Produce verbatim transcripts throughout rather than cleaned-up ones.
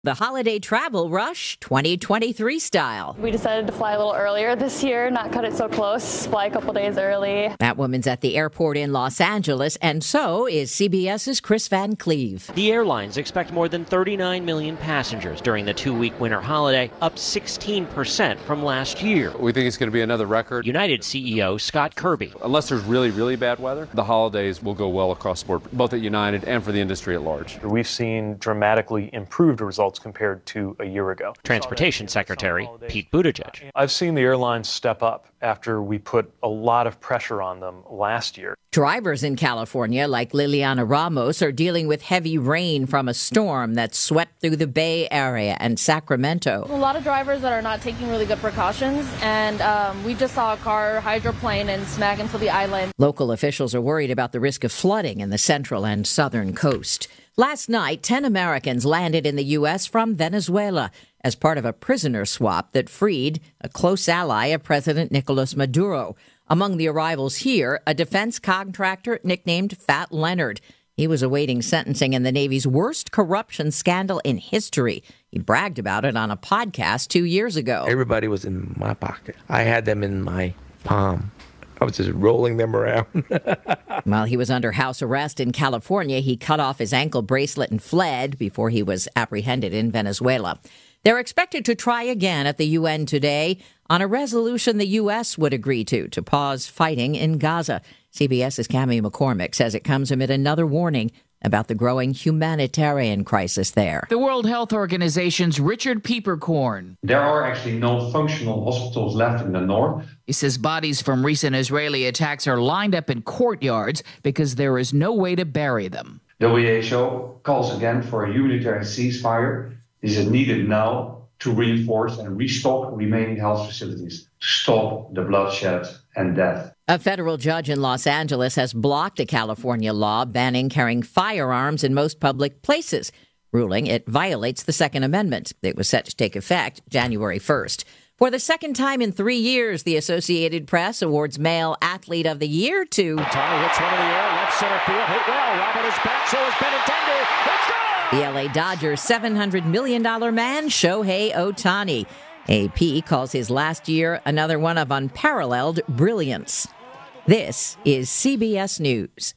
The holiday travel rush twenty twenty-three style. We decided to fly a little earlier this year, not cut it so close, fly a couple days early. That woman's at the airport in Los Angeles, and so is CBS's Chris Van Cleve. The airlines expect more than thirty-nine million passengers during the two-week winter holiday, up sixteen percent from last year. We think it's going to be another record. United C E O Scott Kirby. Unless there's really, really bad weather, the holidays will go well across the board, both at United and for the industry at large. We've seen dramatically improved results compared to a year ago. Transportation Secretary Pete Buttigieg. I've seen the airlines step up after we put a lot of pressure on them last year. Drivers in California, like Liliana Ramos, are dealing with heavy rain from a storm that swept through the Bay Area and Sacramento. A lot of drivers that are not taking really good precautions, and um, we just saw a car hydroplane and smack into the island. Local officials are worried about the risk of flooding in the central and southern coast. Last night, ten Americans landed in the U S from Venezuela as part of a prisoner swap that freed a close ally of President Nicolas Maduro. Among the arrivals here, a defense contractor nicknamed Fat Leonard. He was awaiting sentencing in the Navy's worst corruption scandal in history. He bragged about it on a podcast two years ago. Everybody was in my pocket. I had them in my palm. I was just rolling them around. While he was under house arrest in California, he cut off his ankle bracelet and fled before he was apprehended in Venezuela. They're expected to try again at the U N today on a resolution the U S would agree to to pause fighting in Gaza. CBS's Cami McCormick says it comes amid another warning about the growing humanitarian crisis there. The World Health Organization's Richard Peeperkorn. There are actually no functional hospitals left in the north. He says bodies from recent Israeli attacks are lined up in courtyards because there is no way to bury them. W H O calls again for a humanitarian ceasefire. This is needed now to reinforce and restock remaining health facilities to stop the bloodshed and death. A federal judge in Los Angeles has blocked a California law banning carrying firearms in most public places, ruling it violates the Second Amendment. It was set to take effect January first. For the second time in three years, the Associated Press awards Male Athlete of the Year to... Ohtani hits one in the air, left center field, hit well. Robert is back, so is Benintendi. Let's go! The L A Dodgers' seven hundred million dollars man, Shohei Ohtani. A P calls his last year another one of unparalleled brilliance. This is C B S News.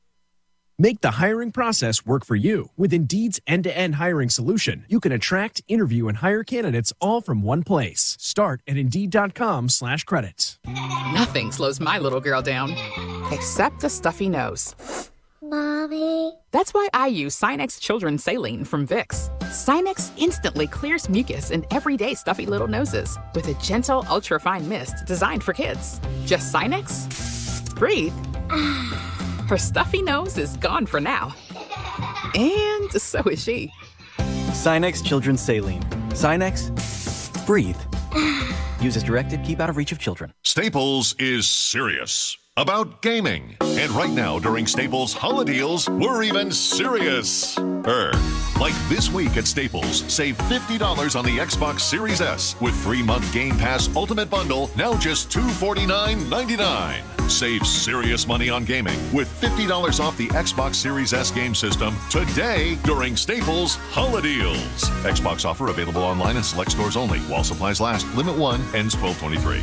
Make the hiring process work for you. With Indeed's end-to-end hiring solution, you can attract, interview, and hire candidates all from one place. Start at Indeed.com slash credits. Nothing slows my little girl down, except the stuffy nose. Mommy. That's why I use Sinex Children's Saline from Vicks. Sinex instantly clears mucus in everyday stuffy little noses with a gentle, ultra-fine mist designed for kids. Just Sinex? Breathe. Her stuffy nose is gone for now. And so is she. Sinex Children's Saline. Sinex, breathe. Use as directed, keep out of reach of children. Staples is serious about gaming. And right now, during Staples Holiday Deals, we're even serious. Er, like this week at Staples, save fifty dollars on the Xbox Series S with three-month Game Pass Ultimate Bundle, now just two hundred forty-nine ninety-nine. Save serious money on gaming with fifty dollars off the Xbox Series S game system today during Staples Holiday Deals. Xbox offer available online and select stores only. While supplies last. Limit one. Ends twelve twenty-three.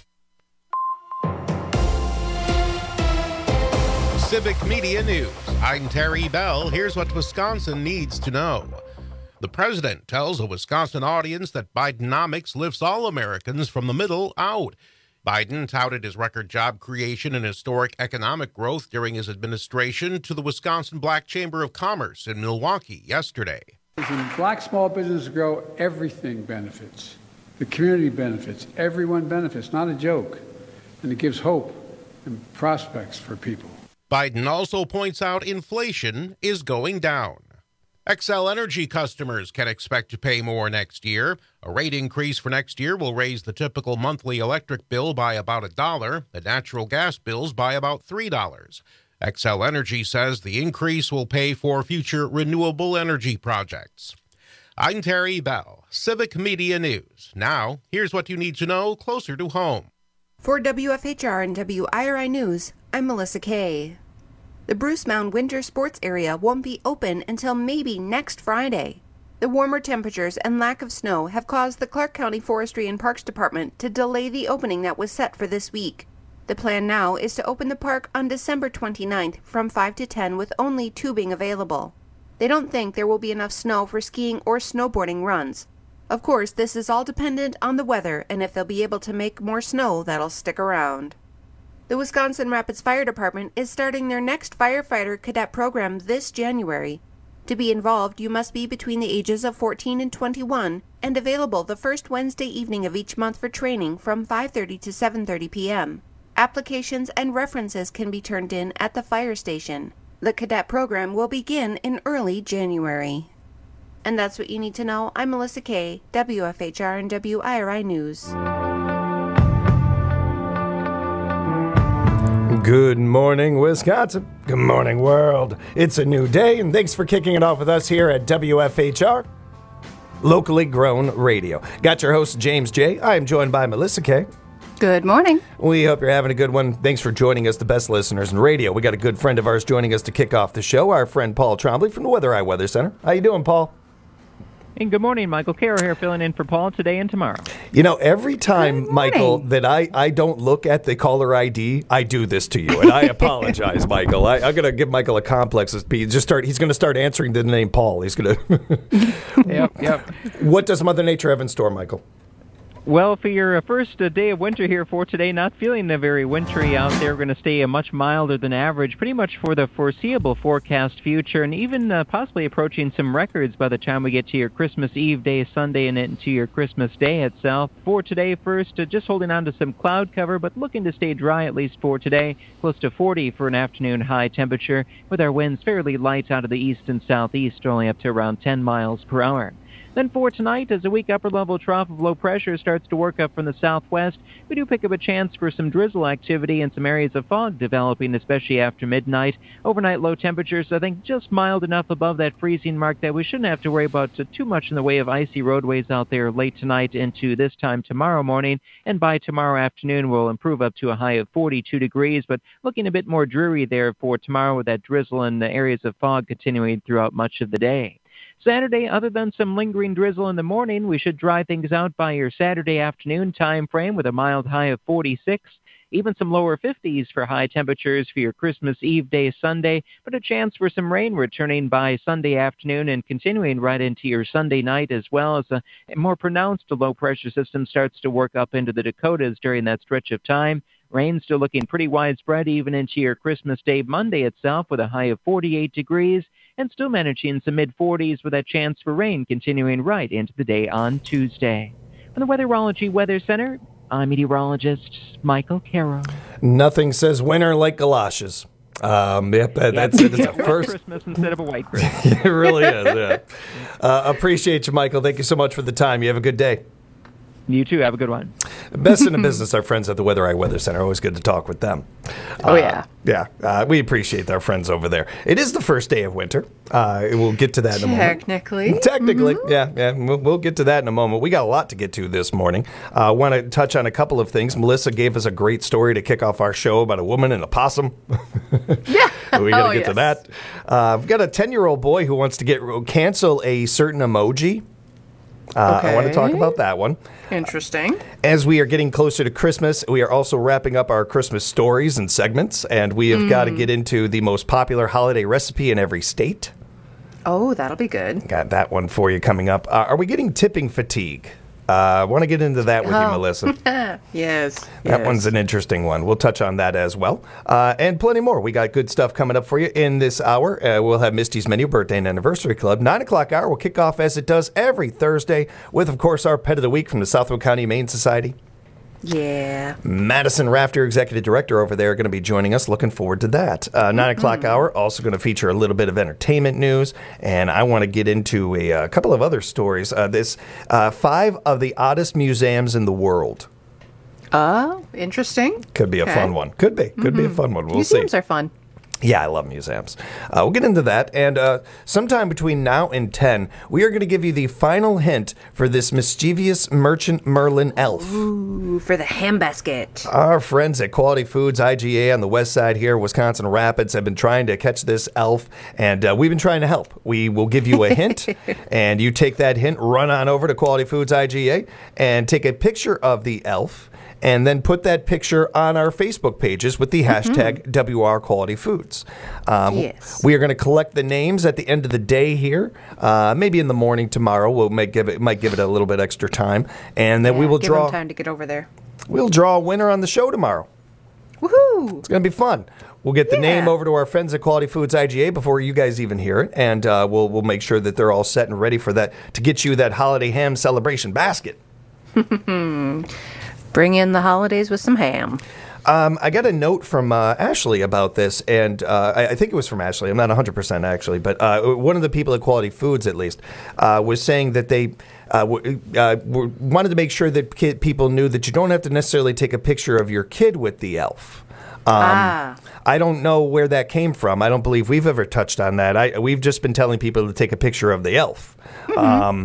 Civic Media News. I'm Terry Bell. Here's what Wisconsin needs to know. The president tells a Wisconsin audience that Bidenomics lifts all Americans from the middle out. Biden touted his record job creation and historic economic growth during his administration to the Wisconsin Black Chamber of Commerce in Milwaukee yesterday. When black small businesses grow, everything benefits. The community benefits. Everyone benefits. Not a joke. And it gives hope and prospects for people. Biden also points out inflation is going down. Xcel Energy customers can expect to pay more next year. A rate increase for next year will raise the typical monthly electric bill by about a dollar, the natural gas bills by about three dollars. Xcel Energy says the increase will pay for future renewable energy projects. I'm Terry Bell, Civic Media News. Now, here's what you need to know closer to home. For W F H R and W I R I News, I'm Melissa Kay. The Bruce Mound Winter Sports Area won't be open until maybe next Friday. The warmer temperatures and lack of snow have caused the Clark County Forestry and Parks Department to delay the opening that was set for this week. The plan now is to open the park on December twenty-ninth from five to ten with only tubing available. They don't think there will be enough snow for skiing or snowboarding runs. Of course, this is all dependent on the weather and if they'll be able to make more snow that'll stick around. The Wisconsin Rapids Fire Department is starting their next firefighter cadet program this January. To be involved, you must be between the ages of fourteen and twenty-one and available the first Wednesday evening of each month for training from five thirty to seven thirty p.m. Applications and references can be turned in at the fire station. The cadet program will begin in early January. And that's what you need to know. I'm Melissa Kay, W F H R and W I R I News. Good morning, Wisconsin. Good morning, world. It's a new day, and thanks for kicking it off with us here at W F H R, locally grown radio. Got your host, James J. I am joined by Melissa Kay. Good morning. We hope you're having a good one. Thanks for joining us, the best listeners in radio. We got a good friend of ours joining us to kick off the show, our friend Paul Trombley from the Weather Eye Weather Center. How you doing, Paul? And good morning, Michael Caro here, filling in for Paul today and tomorrow. You know, every time, Michael, that I, I don't look at the caller I D, I do this to you, and I apologize, Michael. I, I'm going to give Michael a complex. Just start. He's going to start answering the name Paul. He's going to. Yep, yep. What does Mother Nature have in store, Michael? Well, for your uh, first uh, day of winter here for today, not feeling uh, very wintry out there. We're going to stay uh, much milder than average, pretty much for the foreseeable forecast future, and even uh, possibly approaching some records by the time we get to your Christmas Eve day, Sunday, and into your Christmas day itself. For today, first, uh, just holding on to some cloud cover, but looking to stay dry at least for today. Close to forty for an afternoon high temperature, with our winds fairly light out of the east and southeast, only up to around ten miles per hour. Then for tonight, as a weak upper-level trough of low pressure starts to work up from the southwest, we do pick up a chance for some drizzle activity and some areas of fog developing, especially after midnight. Overnight low temperatures, I think, just mild enough above that freezing mark that we shouldn't have to worry about too much in the way of icy roadways out there late tonight into this time tomorrow morning. And by tomorrow afternoon, we'll improve up to a high of forty-two degrees, but looking a bit more dreary there for tomorrow with that drizzle and the areas of fog continuing throughout much of the day. Saturday, other than some lingering drizzle in the morning, we should dry things out by your Saturday afternoon time frame with a mild high of forty-six. Even some lower fifties for high temperatures for your Christmas Eve day Sunday, but a chance for some rain returning by Sunday afternoon and continuing right into your Sunday night, as well as a more pronounced low-pressure system starts to work up into the Dakotas during that stretch of time. Rain still looking pretty widespread even into your Christmas Day Monday itself with a high of forty-eight degrees and still managing some mid-forties with a chance for rain continuing right into the day on Tuesday. From the Weatherology Weather Center, I'm meteorologist Michael Caro. Nothing says winter like galoshes. Um, yep, that, that's it. It's a first Christmas instead of a white Christmas. It really is. Yeah. Uh, appreciate you, Michael. Thank you so much for the time. You have a good day. You too. Have a good one. Best in the business, our friends at the Weather Eye Weather Center. Always good to talk with them. Oh, uh, yeah. Yeah. Uh, we appreciate our friends over there. It is the first day of winter. Uh, we'll get to that in a moment. Technically. Technically. Mm-hmm. Yeah. Yeah. We'll, we'll get to that in a moment. We got a lot to get to this morning. I uh, want to touch on a couple of things. Melissa gave us a great story to kick off our show about a woman and a possum. Yeah. We got to oh, get yes. to that. Uh, we've got a ten-year-old boy who wants to get cancel a certain emoji. Uh, okay. I want to talk about that one. Interesting. As we are getting closer to Christmas, we are also wrapping up our Christmas stories and segments, and we have mm. got to get into the most popular holiday recipe in every state. Oh, that'll be good. Got that one for you coming up. Uh, are we getting tipping fatigue? I uh, want to get into that with oh. you, Melissa. yes. That yes. one's an interesting one. We'll touch on that as well. Uh, and plenty more. We got good stuff coming up for you in this hour. Uh, we'll have Misty's Menu Birthday and Anniversary Club. nine o'clock hour will kick off as it does every Thursday with, of course, our Pet of the Week from the Southwood County Humane Society. Yeah. Madison Rafter, Executive Director over there, going to be joining us. Looking forward to that. Uh, nine o'clock hour, also going to feature a little bit of entertainment news. And I want to get into a, a couple of other stories. Uh, this uh, five of the oddest museums in the world. Oh, interesting. Could be okay. a fun one. Could be. Could mm-hmm. be a fun one. We'll Museums see. are fun. Yeah, I love museums. Uh, we'll get into that. And uh, sometime between now and ten, we are going to give you the final hint for this mischievous Merchant Merlin elf. Ooh, for the ham basket. Our friends at Quality Foods I G A on the west side here, Wisconsin Rapids, have been trying to catch this elf, and uh, we've been trying to help. We will give you a hint, and you take that hint, run on over to Quality Foods I G A, and take a picture of the elf, and then put that picture on our Facebook pages with the hashtag mm-hmm. W R Quality Foods. Um, yes. We are going to collect the names at the end of the day here. Uh, maybe in the morning tomorrow. We'll make give it might give it a little bit extra time, and then yeah, we will give draw. them time to get over there. We'll draw a winner on the show tomorrow. Woohoo! It's going to be fun. We'll get the yeah. name over to our friends at Quality Foods I G A before you guys even hear it, and uh, we'll we'll make sure that they're all set and ready for that to get you that holiday ham celebration basket. Bring in the holidays with some ham. Um, I got a note from uh, Ashley about this, and uh, I, I think it was from Ashley. I'm not one hundred percent actually, but uh, one of the people at Quality Foods, at least, uh, was saying that they uh, w- uh, w- wanted to make sure that kid- people knew that you don't have to necessarily take a picture of your kid with the elf. Um, ah. I don't know where that came from. I don't believe we've ever touched on that. I, we've just been telling people to take a picture of the elf. Mm-hmm. Um,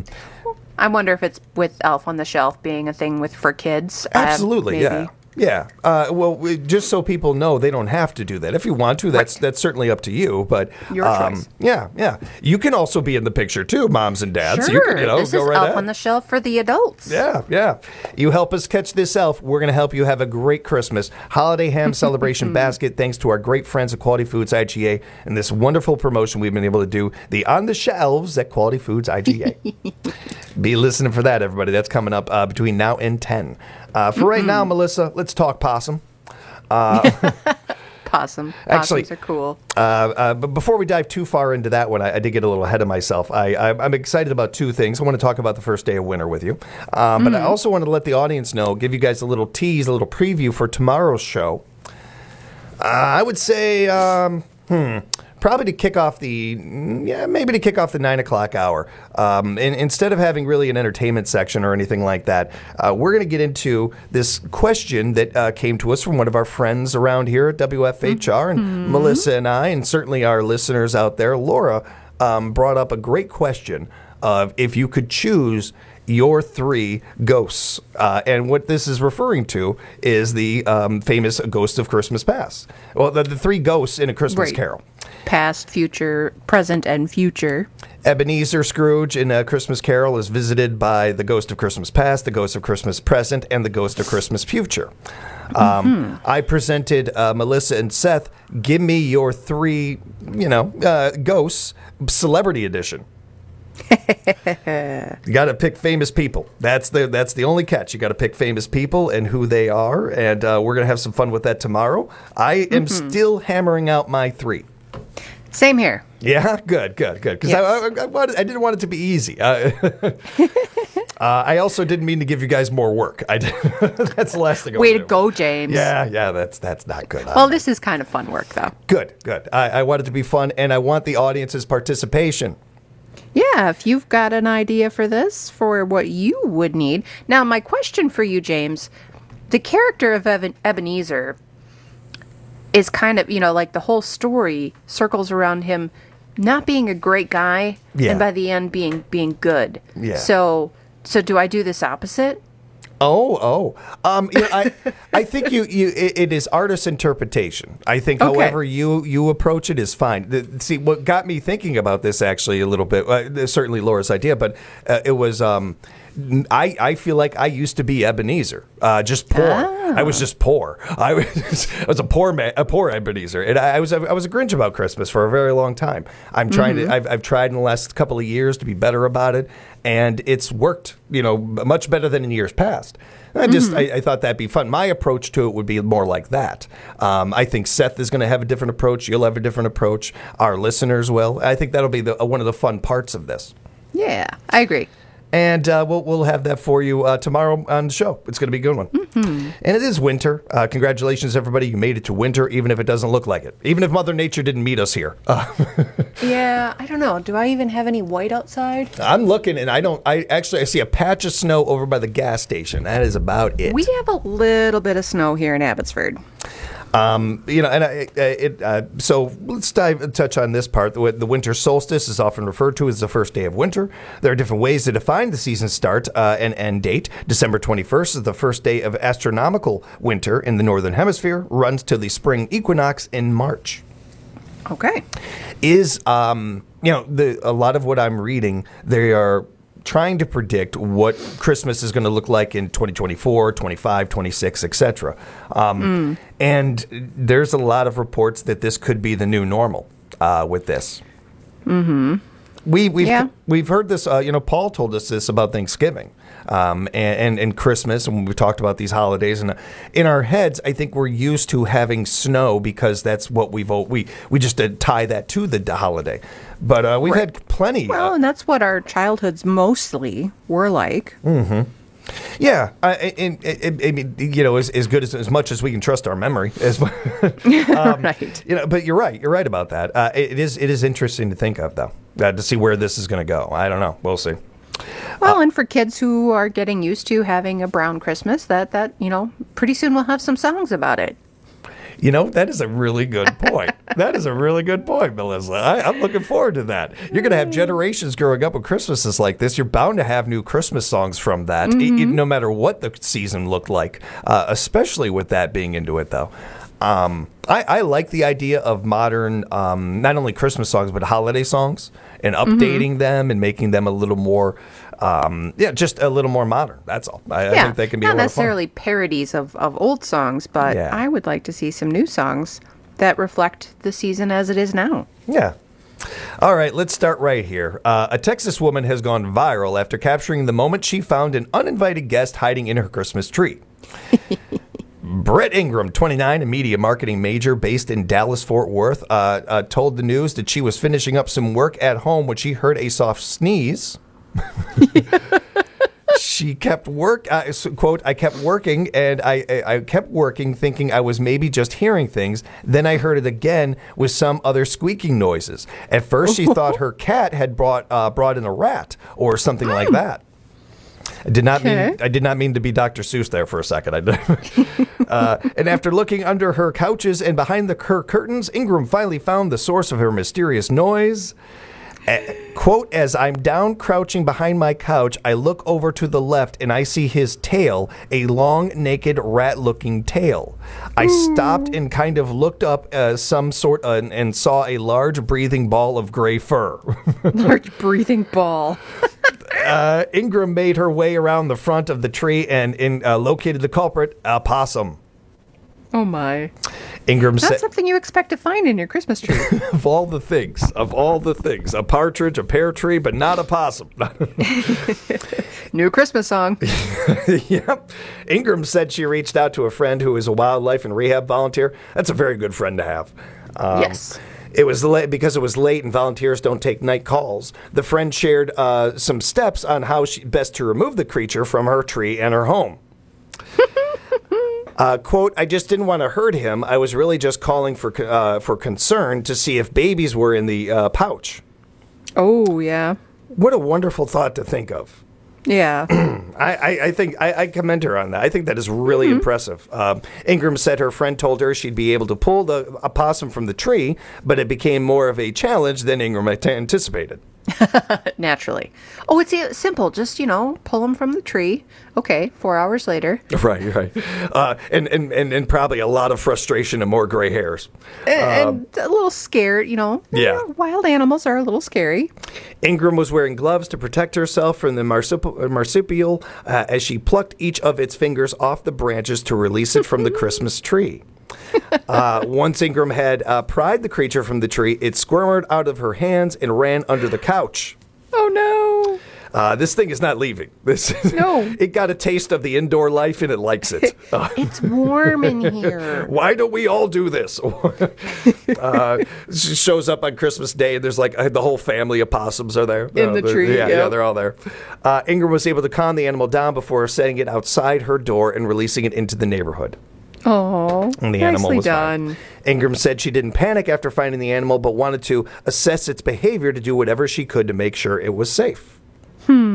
I wonder if it's with Elf on the Shelf being a thing with for kids. Absolutely, uh, maybe. yeah. Yeah. Uh, well, we, just so people know, they don't have to do that. If you want to, that's right. that's certainly up to you. But your um, choice. Yeah, yeah. You can also be in the picture too, moms and dads. Sure. You can, you know, this go is right Elf ahead. on the Shelf for the adults. Yeah, yeah. You help us catch this elf. We're going to help you have a great Christmas holiday ham celebration basket. Thanks to our great friends at Quality Foods I G A and this wonderful promotion we've been able to do, the On the Shelves at Quality Foods I G A. Be listening for that, everybody. That's coming up uh, between now and ten. Uh, for mm-hmm. right now, Melissa, let's talk possum. Uh, Possum. Possums Actually, are cool. Uh, uh, but before we dive too far into that one, I, I did get a little ahead of myself. I, I, I'm excited about two things. I want to talk about the first day of winter with you. Um, mm. But I also wanted to let the audience know, give you guys a little tease, a little preview for tomorrow's show. Uh, I would say, um, hmm... Probably to kick off the, yeah, maybe to kick off the nine o'clock hour. Um, and instead of having really an entertainment section or anything like that, uh, we're going to get into this question that uh, came to us from one of our friends around here at W F H R, and mm-hmm. Melissa and I, and certainly our listeners out there. Laura um, brought up a great question of if you could choose your three ghosts. Uh, and what this is referring to is the um, famous Ghost of Christmas Past. Well, the, the three ghosts in A Christmas right. Carol. Past, future, present, and future. Ebenezer Scrooge in A Christmas Carol is visited by the Ghost of Christmas Past, the Ghost of Christmas Present, and the Ghost of Christmas Future. Um, mm-hmm. I presented uh, Melissa and Seth, give me your three, you know, uh, ghosts, celebrity edition. You got to pick famous people. That's the that's the only catch. You got to pick famous people and who they are, and uh, we're gonna have some fun with that tomorrow. I am mm-hmm. still hammering out my three. Same here. Yeah, good, good, good. Because yes. I, I, I, wanted, I didn't want it to be easy. Uh, uh, I also didn't mean to give you guys more work. I did, that's the last thing I Way to do. go, James. Yeah, yeah, that's that's not good. Well, this is kind of fun work, though. Good, good. I, I want it to be fun, and I want the audience's participation. Yeah, if you've got an idea for this, for what you would need. Now, my question for you, James, the character of Eben- Ebenezer is kind of, you know, like the whole story circles around him not being a great guy, yeah. and by the end being being good. Yeah. So, so do I do this opposite? Oh, oh. Um, you know, I, I think you, you it, it is artist's interpretation. I think Okay. however you, you approach it is fine. The, see, what got me thinking about this actually a little bit, uh, certainly Laura's idea, but uh, it was, um, I, I feel like I used to be Ebenezer, uh, just poor. Ah. I was just poor. I was, I was a poor man, a poor Ebenezer, and I, I was I was a Grinch about Christmas for a very long time. I'm trying Mm-hmm. to. I've, I've tried in the last couple of years to be better about it, and it's worked. You know, much better than in years past. I just Mm-hmm. I, I thought that'd be fun. My approach to it would be more like that. Um, I think Seth is going to have a different approach. You'll have a different approach. Our listeners will. I think that'll be the, one of the fun parts of this. Yeah, I agree. And uh, we'll we'll have that for you uh, tomorrow on the show. It's going to be a good one. Mm-hmm. And it is winter. Uh, congratulations, everybody. You made it to winter, even if it doesn't look like it. Even if Mother Nature didn't meet us here. Uh, Yeah, I don't know. Do I even have any white outside? I'm looking, and I don't. I actually I see a patch of snow over by the gas station. That is about it. We have a little bit of snow here in Abbotsford. Um, you know, and I, it, uh, so let's dive touch on this part. The, the winter solstice is often referred to as the first day of winter. There are different ways to define the season start uh, and end date. December twenty-first is the first day of astronomical winter in the northern hemisphere. Runs till the spring equinox in March. Okay. Is um, you know, the a lot of what I'm reading, they are trying to predict what Christmas is going to look like in twenty twenty-four, twenty-five, twenty-six, et cetera. Um, mm. And there's a lot of reports that this could be the new normal uh, with this. Mm-hmm. We, we've, yeah. we've heard this, uh, you know, Paul told us this about Thanksgiving um, and, and, and Christmas, and we talked about these holidays. And in our heads, I think we're used to having snow because that's what we've, we, we just uh, tie that to the holiday. But uh, we've right. had plenty. Well, uh, and that's what our childhoods mostly were like. Mm-hmm. Yeah, I, and, and, and you know, as, as good as as much as we can trust our memory, as um, right. You know, but you're right. You're right about that. Uh, it is it is interesting to think of, though, uh, to see where this is going to go. I don't know. We'll see. Well, uh, and for kids who are getting used to having a brown Christmas, that that you know, pretty soon we'll have some songs about it. You know, that is a really good point. That is a really good point, Melissa. I, I'm looking forward to that. You're going to have generations growing up with Christmases like this. You're bound to have new Christmas songs from that, mm-hmm. it, no matter what the season looked like, uh, especially with that being into it, though. Um, I, I like the idea of modern, um, not only Christmas songs, but holiday songs, and updating mm-hmm. them and making them a little more, um, yeah, just a little more modern. That's all. I, yeah, I think they can be not a lot of fun. necessarily parodies of, of old songs, but yeah. I would like to see some new songs that reflect the season as it is now. Yeah. All right, let's start right here. Uh, a Texas woman has gone viral after capturing the moment she found an uninvited guest hiding in her Christmas tree. Brett Ingram, twenty-nine, a media marketing major based in Dallas-Fort Worth, uh, uh, told the news that she was finishing up some work at home when she heard a soft sneeze. She kept work, uh, quote, I kept working and I, I I kept working thinking I was maybe just hearing things. Then I heard it again with some other squeaking noises. At first she thought her cat had brought uh, brought in a rat or something like that. I did not okay. mean I did not mean to be Doctor Seuss there for a second. I uh, and after looking under her couches and behind the her curtains, Ingram finally found the source of her mysterious noise. Uh, quote, as I'm down crouching behind my couch, I look over to the left and I see his tail, a long, naked, rat-looking tail. I Ooh. stopped and kind of looked up uh, some sort uh, and saw a large breathing ball of gray fur. Large breathing ball. uh, Ingram made her way around the front of the tree and in, uh, located the culprit, a possum. Oh, my. Ingram Not said, something you expect to find in your Christmas tree. Of all the things, of all the things, a partridge, a pear tree, but not a possum. New Christmas song. Yep. Ingram said she reached out to a friend who is a wildlife and rehab volunteer. That's a very good friend to have. Um, yes. It was late because it was late and volunteers don't take night calls. The friend shared uh, some steps on how she best to remove the creature from her tree and her home. Uh, quote, I just didn't want to hurt him. I was really just calling for uh, for concern to see if babies were in the uh, pouch. Oh, yeah. What a wonderful thought to think of. Yeah. I, I, I think I, I commend her on that. I think that is really mm-hmm. impressive. Um, Ingram said her friend told her she'd be able to pull the opossum from the tree, but it became more of a challenge than Ingram anticipated. Naturally. Oh, it's uh, simple. Just, you know, pull them from the tree. Okay, four hours later. Right, right. Uh, and, and, and, and probably a lot of frustration and more gray hairs. And, um, and a little scared, you know. Yeah. Wild animals are a little scary. Ingram was wearing gloves to protect herself from the marsup- marsupial uh, as she plucked each of its fingers off the branches to release it from the Christmas tree. Uh, once Ingram had uh, pried the creature from the tree, it squirmed out of her hands and ran under the couch. Oh, no. Uh, this thing is not leaving. This No. It got a taste of the indoor life, and it likes it. Uh, it's warm in here. Why don't we all do this? uh, she shows up on Christmas Day, and there's like uh, the whole family of possums are there. In uh, the tree, yeah, yep. yeah, they're all there. Uh, Ingram was able to calm the animal down before setting it outside her door and releasing it into the neighborhood. Oh, and the nicely animal was done. Fine. Ingram said she didn't panic after finding the animal, but wanted to assess its behavior to do whatever she could to make sure it was safe. Hmm.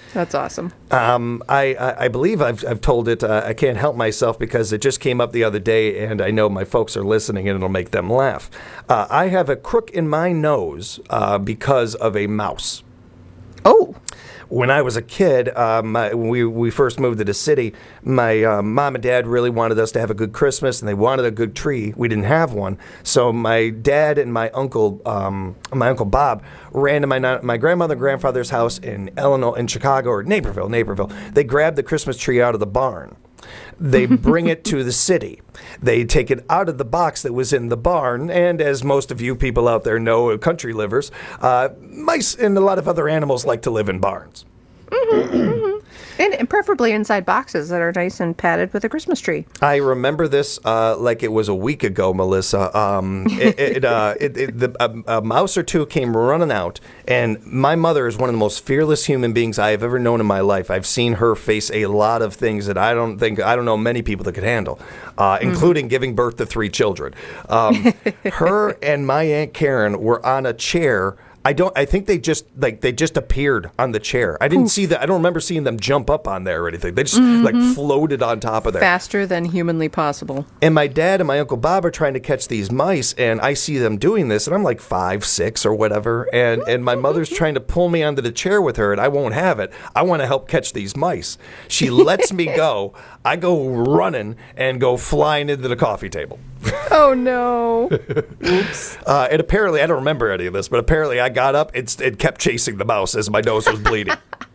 That's awesome. Um, I, I, I believe I've, I've told it. Uh, I can't help myself because it just came up the other day, and I know my folks are listening, and it'll make them laugh. Uh, I have a crook in my nose uh, because of a mouse. Oh. When I was a kid, um, my, when we, we first moved to the city, my uh, mom and dad really wanted us to have a good Christmas, and they wanted a good tree. We didn't have one. So my dad and my uncle, um, my uncle Bob, ran to my my grandmother and grandfather's house in Illinois, in Chicago, or Naperville, Naperville. They grabbed the Christmas tree out of the barn. They bring it to the city. They take it out of the box that was in the barn, and as most of you people out there know, country livers, uh, mice and a lot of other animals like to live in barns. Mm-hmm, mm-hmm. And, and preferably inside boxes that are nice and padded with a Christmas tree. I remember this uh, like it was a week ago, Melissa. Um, it, it, uh, it, it, the, a, a mouse or two came running out, and my mother is one of the most fearless human beings I have ever known in my life. I've seen her face a lot of things that I don't think I don't know many people that could handle, uh, including mm-hmm. giving birth to three children. Um, her and my Aunt Karen were on a chair. I don't. I think they just like they just appeared on the chair. I didn't Oof. see that. I don't remember seeing them jump up on there or anything. They just mm-hmm. like floated on top of there, faster than humanly possible. And my dad and my Uncle Bob are trying to catch these mice, and I see them doing this, and I'm like five, six, or whatever, and and my mother's trying to pull me onto the chair with her, and I won't have it. I want to help catch these mice. She lets me go. I go running and go flying into the coffee table. Oh, no. Oops. Uh, and apparently, I don't remember any of this, but apparently I got up, it, it kept chasing the mouse as my nose was bleeding.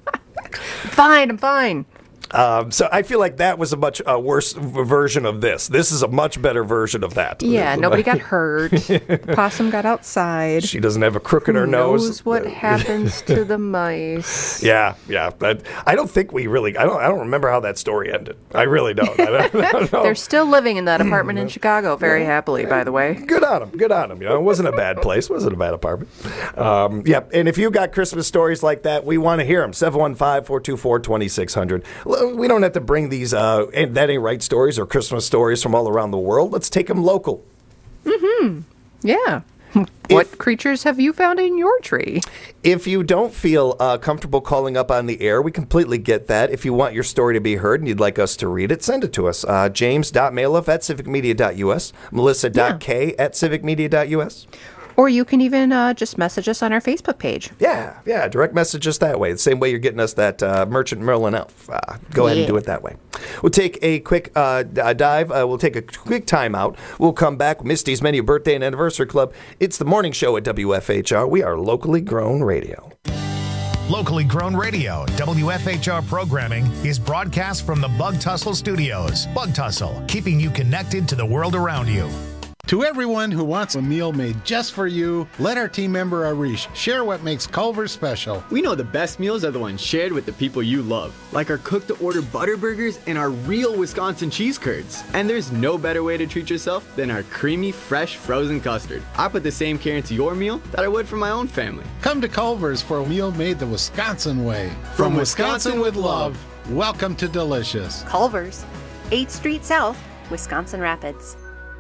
Fine, I'm fine. Um, so I feel like that was a much uh, worse version of this. This is a much better version of that. Yeah, nobody got hurt. Possum got outside. She doesn't have a crook in her Who nose. knows what happens to the mice. Yeah, yeah. But I don't think we really, I don't I don't remember how that story ended. I really don't. I don't, I don't know. They're still living in that apartment in Chicago very happily, by the way. Good on them. Good on them. You know, it wasn't a bad place. It wasn't a bad apartment. Um, yeah, and if you got Christmas stories like that, we want to hear them. seven one five, four two four, two six zero zero. We don't have to bring these uh, That Ain't Right stories or Christmas stories from all around the world. Let's take them local. Mm-hmm. Yeah. What if, creatures have you found in your tree? If you don't feel uh, comfortable calling up on the air, we completely get that. If you want your story to be heard and you'd like us to read it, send it to us. Uh, James.mailuff at civicmedia dot u s, Melissa.k yeah. at civicmedia dot u s. Or you can even uh, just message us on our Facebook page. Yeah, yeah, direct message us that way. The same way you're getting us that uh, Merchant Merlin elf. Uh, go ahead yeah. and do it that way. We'll take a quick uh, dive. Uh, we'll take a quick time out. We'll come back with Misty's Menu Birthday and Anniversary Club. It's the morning show at W F H R. We are locally grown radio. Locally grown radio, W F H R programming is broadcast from the Bug Tussle Studios. Bug Tussle, keeping you connected to the world around you. To everyone who wants a meal made just for you, let our team member Arish share what makes Culver's special. We know the best meals are the ones shared with the people you love, like our cook-to-order butter burgers and our real Wisconsin cheese curds. And there's no better way to treat yourself than our creamy, fresh, frozen custard. I put the same care into your meal that I would for my own family. Come to Culver's for a meal made the Wisconsin way. From, From Wisconsin, Wisconsin with love, welcome to Delicious. Culver's, eighth Street South, Wisconsin Rapids.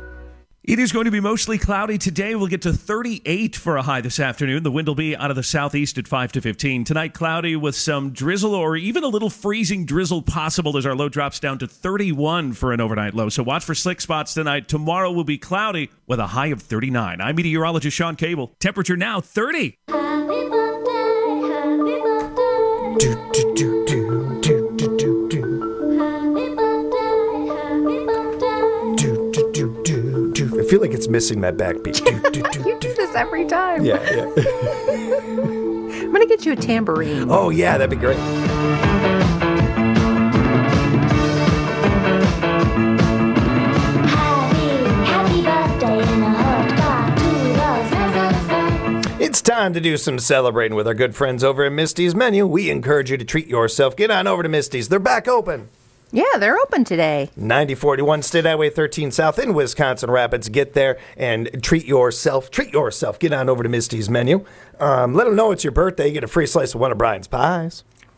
It is going to be mostly cloudy today. We'll get to thirty-eight for a high this afternoon. The wind will be out of the southeast at five to fifteen. Tonight, cloudy with some drizzle or even a little freezing drizzle possible as our low drops down to thirty-one for an overnight low. So watch for slick spots tonight. Tomorrow will be cloudy with a high of thirty-nine. I'm meteorologist Sean Cable. Temperature now thirty. Happy birthday, happy birthday. Do, do, do, do, do, do, do, do. Happy birthday, happy birthday. Do, do, do, do, do. I feel like it's missing that backbeat. Do, do, do, you do this every time. Yeah, yeah. I'm going to get you a tambourine. Oh, yeah, that'd be great. It's time to do some celebrating with our good friends over at Misty's Menu. We encourage you to treat yourself. Get on over to Misty's. They're back open. Yeah, they're open today. ninety forty-one State Highway thirteen South in Wisconsin Rapids. Get there and treat yourself. Treat yourself. Get on over to Misty's Menu. Um, let them know it's your birthday. You get a free slice of one of Brian's pies.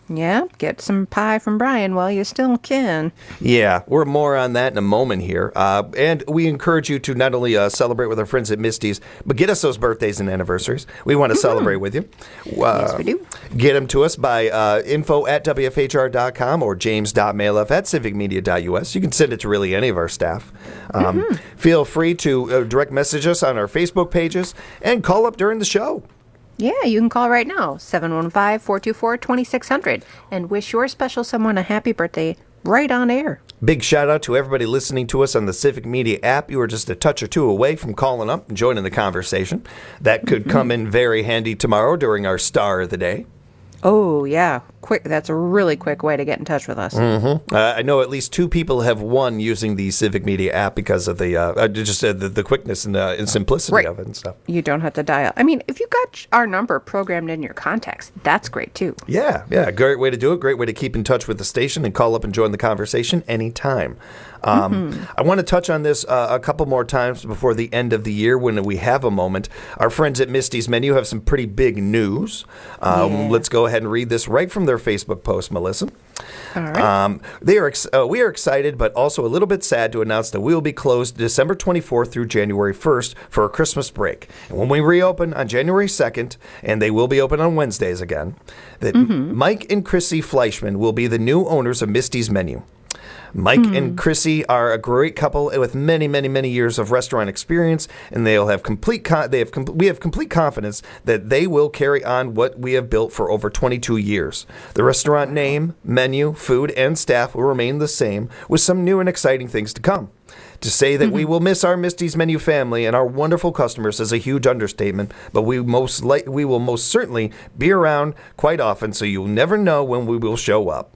Yeah, get some pie from Brian while you still can. Yeah, we're more on that in a moment here. Uh, and we encourage you to not only uh, celebrate with our friends at Misty's, but get us those birthdays and anniversaries. We want to mm-hmm. celebrate with you. Uh, yes, we do. Get them to us by uh, info at W F H R dot com or james.mailf at civic media dot U S. You can send it to really any of our staff. Um, mm-hmm. Feel free to uh, direct message us on our Facebook pages and call up during the show. Yeah, you can call right now, seven one five, four two four, two six zero zero, and wish your special someone a happy birthday right on air. Big shout out to everybody listening to us on the Civic Media app. You are just a touch or two away from calling up and joining the conversation. That could mm-hmm. come in very handy tomorrow during our Star of the Day. Oh, yeah. Quick. That's a really quick way to get in touch with us. Mm-hmm. Uh, I know at least two people have won using the Civic Media app because of the uh, just uh, the, the quickness and, uh, and simplicity right. of it and stuff. You don't have to dial. I mean, if you got our number programmed in your contacts, that's great, too. Yeah, yeah. Great way to do it. Great way to keep in touch with the station and call up and join the conversation anytime. Um, mm-hmm. I want to touch on this uh, a couple more times before the end of the year when we have a moment. Our friends at Misty's Menu have some pretty big news. Um, yeah. Let's go ahead and read this right from their Facebook post, Melissa. All right. Um, they are ex- uh, we are excited, but also a little bit sad to announce that we will be closed December twenty-fourth through January first for a Christmas break. And when we reopen on January second, and they will be open on Wednesdays again, that mm-hmm. Mike and Chrissy Fleischman will be the new owners of Misty's Menu. Mike mm. and Chrissy are a great couple with many, many, many years of restaurant experience, and they'll have complete. Con- they have com- we have complete confidence that they will carry on what we have built for over twenty-two years. The restaurant name, menu, food, and staff will remain the same, with some new and exciting things to come. To say that mm-hmm. we will miss our Misty's Menu family and our wonderful customers is a huge understatement, but we most li- we will most certainly be around quite often, so you'll never know when we will show up.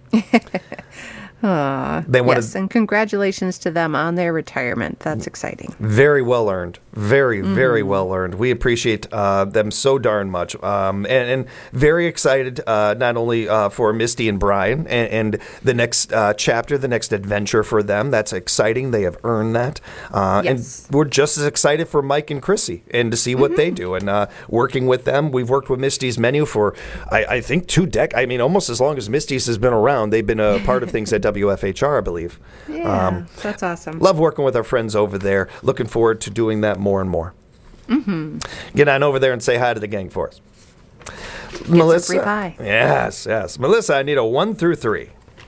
Aww. They wanted, yes, and congratulations to them on their retirement. That's exciting. Very well earned. Very, mm-hmm. very well earned. We appreciate uh, them so darn much. Um, and, and very excited uh, not only uh, for Misty and Brian and, and the next uh, chapter, the next adventure for them. That's exciting. They have earned that. Uh, yes. And we're just as excited for Mike and Chrissy and to see what mm-hmm. they do. And uh, working with them, we've worked with Misty's Menu for, I, I think, two decades. I mean, almost as long as Misty's has been around. They've been a part of things at W F H R, I believe. Yeah, um, that's awesome. Love working with our friends over there. Looking forward to doing that more and more. Mm-hmm. Get on over there and say hi to the gang for us. Get Melissa. Some free pie. Yes, yes. Melissa, I need a one through three.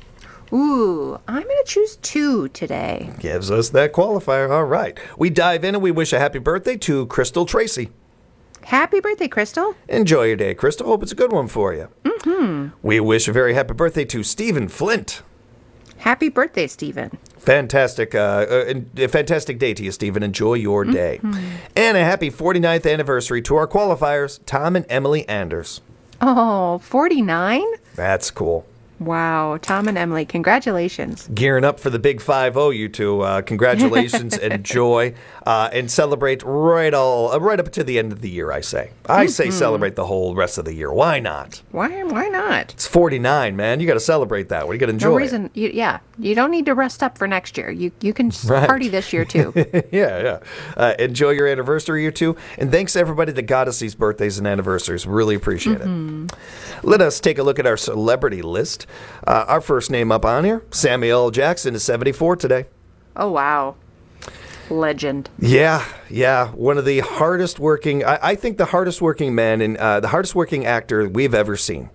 Ooh, I'm going to choose two today. Gives us that qualifier. All right. We dive in and we wish a happy birthday to Crystal Tracy. Happy birthday, Crystal. Enjoy your day, Crystal. Hope it's a good one for you. Mm-hmm. We wish a very happy birthday to Stephen Flint. Happy birthday, Stephen. Fantastic, uh, uh, a fantastic day to you, Stephen. Enjoy your day. Mm-hmm. And a happy forty-ninth anniversary to our qualifiers, Tom and Emily Anders. Oh, forty-nine? That's cool. Wow, Tom and Emily, congratulations. Gearing up for the big five oh, you two. Uh, congratulations, enjoy, uh, and celebrate right all uh, right up to the end of the year, I say. I mm-hmm. say celebrate the whole rest of the year. Why not? Why Why not? It's forty-nine, man. You got to celebrate that one. You got to enjoy no reason, it. You, yeah, you don't need to rest up for next year. You you can right. party this year, too. yeah, yeah. Uh, enjoy your anniversary or two. And thanks to everybody that got us these birthdays and anniversaries. Really appreciate mm-hmm. it. Let us take a look at our celebrity list. Uh, our first name up on here, Samuel L. Jackson, is seventy-four today. Oh, wow. Legend. Yeah, yeah. One of the hardest working, I, I think the hardest working man and uh, the hardest working actor we've ever seen.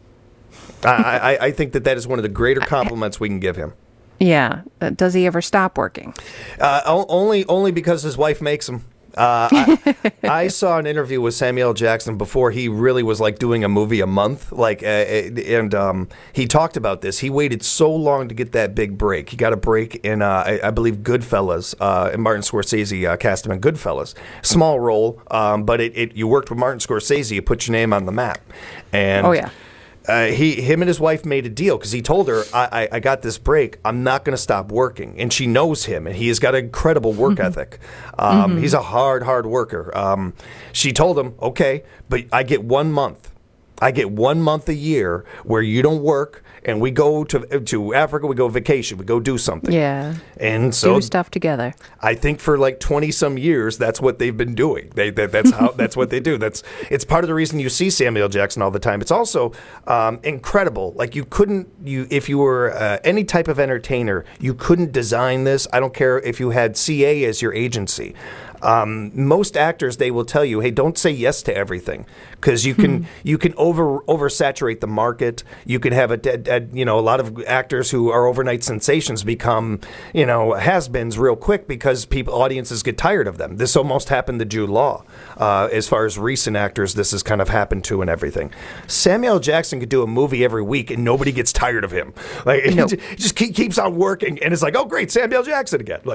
I, I, I think that that is one of the greater compliments we can give him. Yeah. Uh, does he ever stop working? Uh, only, only because his wife makes him. Uh, I, I saw an interview with Samuel L. Jackson before he really was like doing a movie a month, like, uh, and um, he talked about this. He waited so long to get that big break. He got a break in, uh, I, I believe, Goodfellas. Uh, and Martin Scorsese uh, cast him in Goodfellas. Small role, um, but it, it you worked with Martin Scorsese. You put your name on the map. And oh yeah. Uh, he, him and his wife made a deal because he told her, I, I, I got this break. I'm not going to stop working. And she knows him, and he has got an incredible work Mm-hmm. ethic. Um, Mm-hmm. He's a hard, hard worker. Um, she told him, okay, but I get one month. I get one month a year where you don't work and we go to to Africa. We go vacation. We go do something. Yeah. And so do stuff together. I think for like twenty some years, that's what they've been doing. They that, that's how that's what they do. That's it's part of the reason you see Samuel Jackson all the time. It's also um, incredible. Like you couldn't you if you were uh, any type of entertainer, you couldn't design this. I don't care if you had C A as your agency. Um, most actors, they will tell you, hey, don't say yes to everything, because you can you can over oversaturate the market. You can have a, dead, dead, you know, a lot of actors who are overnight sensations become, you know, has-beens real quick because people audiences get tired of them. This almost happened to Jude Law. Uh, as far as recent actors, this has kind of happened to and everything. Samuel Jackson could do a movie every week and nobody gets tired of him. Like Nope. he just, just keep, keeps on working, and it's like, oh great, Samuel Jackson again. Like.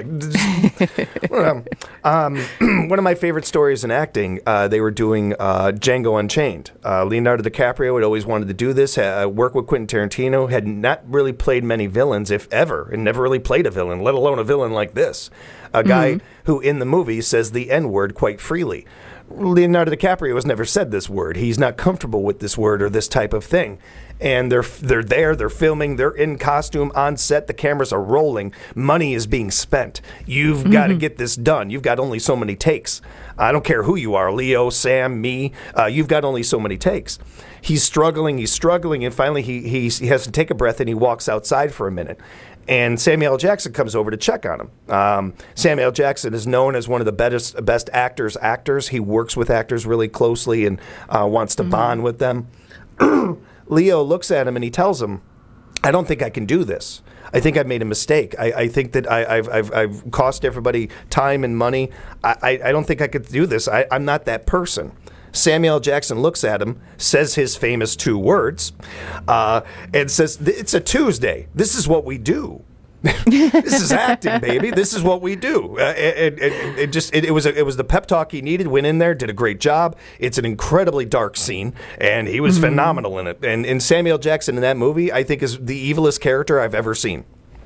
um, um, one of my favorite stories in acting, uh, they were doing uh, Django Unchained. Uh, Leonardo DiCaprio had always wanted to do this, uh, work with Quentin Tarantino, had not really played many villains, if ever, and never really played a villain, let alone a villain like this. A guy Mm-hmm. who in the movie says the N-word quite freely. Leonardo DiCaprio has never said this word. He's not comfortable with this word or this type of thing. And they're they're there, they're filming, they're in costume, on set, the cameras are rolling, money is being spent. You've mm-hmm. got to get this done. You've got only so many takes. I don't care who you are, Leo, Sam, me, uh, you've got only so many takes. He's struggling, he's struggling, and finally he, he, he has to take a breath and he walks outside for a minute. And Samuel L. Jackson comes over to check on him. Um, Samuel L. Jackson is known as one of the best, best actors actors. He works with actors really closely and uh, wants to mm-hmm. bond with them. Leo looks at him and he tells him, I don't think I can do this. I think I've made a mistake. I, I think that I, I've, I've, I've cost everybody time and money. I, I, I don't think I could do this. I, I'm not that person. Samuel L. Jackson looks at him, says his famous two words, uh, and says, it's a Tuesday. This is what we do. This is acting, baby. This is what we do. Uh, it, it, it just it, it was a, it was the pep talk he needed. Went in there, did a great job. It's an incredibly dark scene, and he was mm-hmm. phenomenal in it. And, and Samuel Jackson in that movie, I think, is the evilest character I've ever seen.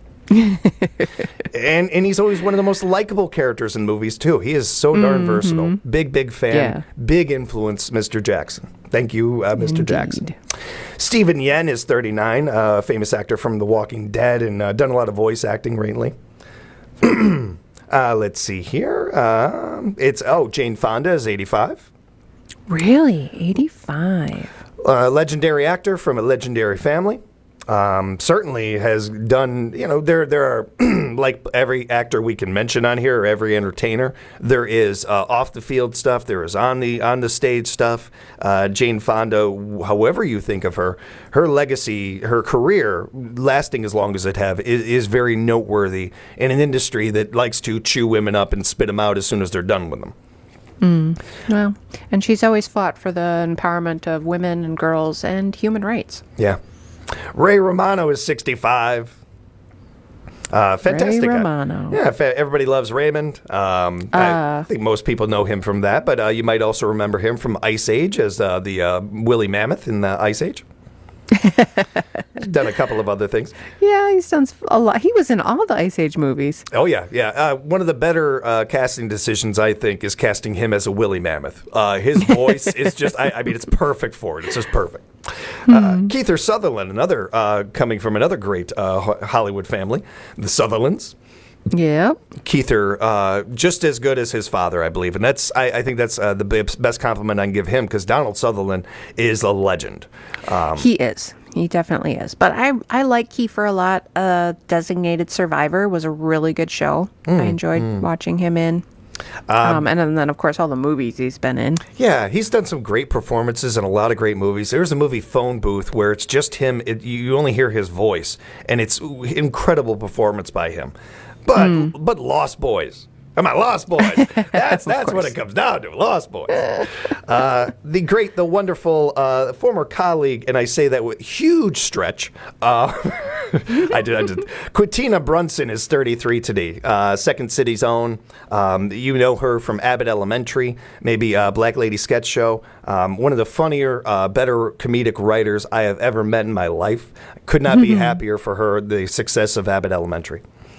and and he's always one of the most likable characters in movies too. He is so darn mm-hmm. versatile. Big big fan. Yeah. Big influence, Mister Jackson. Thank you, uh, Mister Indeed. Jackson. Stephen Yen is thirty-nine, a uh, famous actor from The Walking Dead, and uh, done a lot of voice acting lately. uh, let's see here. Uh, it's oh Jane Fonda is eighty-five. Really, eighty-five. Uh, legendary actor from a legendary family. Um, certainly has done, you know, there there are, like every actor we can mention on here, or every entertainer, there is uh, off-the-field stuff, there is on the on the stage stuff. Uh, Jane Fonda, however you think of her, her legacy, her career, lasting as long as it have, is, is very noteworthy in an industry that likes to chew women up and spit them out as soon as they're done with them. Mm. Well, and she's always fought for the empowerment of women and girls and human rights. Yeah. Ray Romano is sixty-five. Uh, fantastic. Ray Romano. Uh, yeah, fa- everybody loves Raymond. Um, uh, I think most people know him from that, but uh, you might also remember him from Ice Age as uh, the uh, Willie Mammoth in uh, Ice Age. He's done a couple of other things. Yeah, he's done a lot. He was in all the Ice Age movies. Oh, yeah, yeah. Uh, one of the better uh, casting decisions, I think, is casting him as a Willie Mammoth. Uh, his voice is just, I, I mean, it's perfect for it. It's just perfect. Hmm. Uh, Kiefer Sutherland, another, uh, coming from another great uh, Hollywood family, the Sutherlands. Yeah. Kiefer, uh, just as good as his father, I believe. And that's, I, I think that's uh, the best compliment I can give him, because Donald Sutherland is a legend. Um, he is. He definitely is. But I I like Kiefer a lot. Uh, Designated Survivor was a really good show. Mm, I enjoyed mm. watching him in. Um, um, and then, then, of course, all the movies he's been in. Yeah, he's done some great performances in a lot of great movies. There's a movie, Phone Booth, where it's just him. It, you only hear his voice, and it's incredible performance by him. But mm. but Lost Boys. Come on, Lost Boys. That's that's what it comes down to, Lost Boys. Uh, the great, the wonderful uh, former colleague, and I say that with huge stretch. Uh, I did. I did. Quintina Brunson is thirty-three today. Uh, Second City's own. Um, you know her from Abbott Elementary, maybe uh, Black Lady Sketch Show. Um, one of the funnier, uh, better comedic writers I have ever met in my life. Could not be happier for her. The success of Abbott Elementary.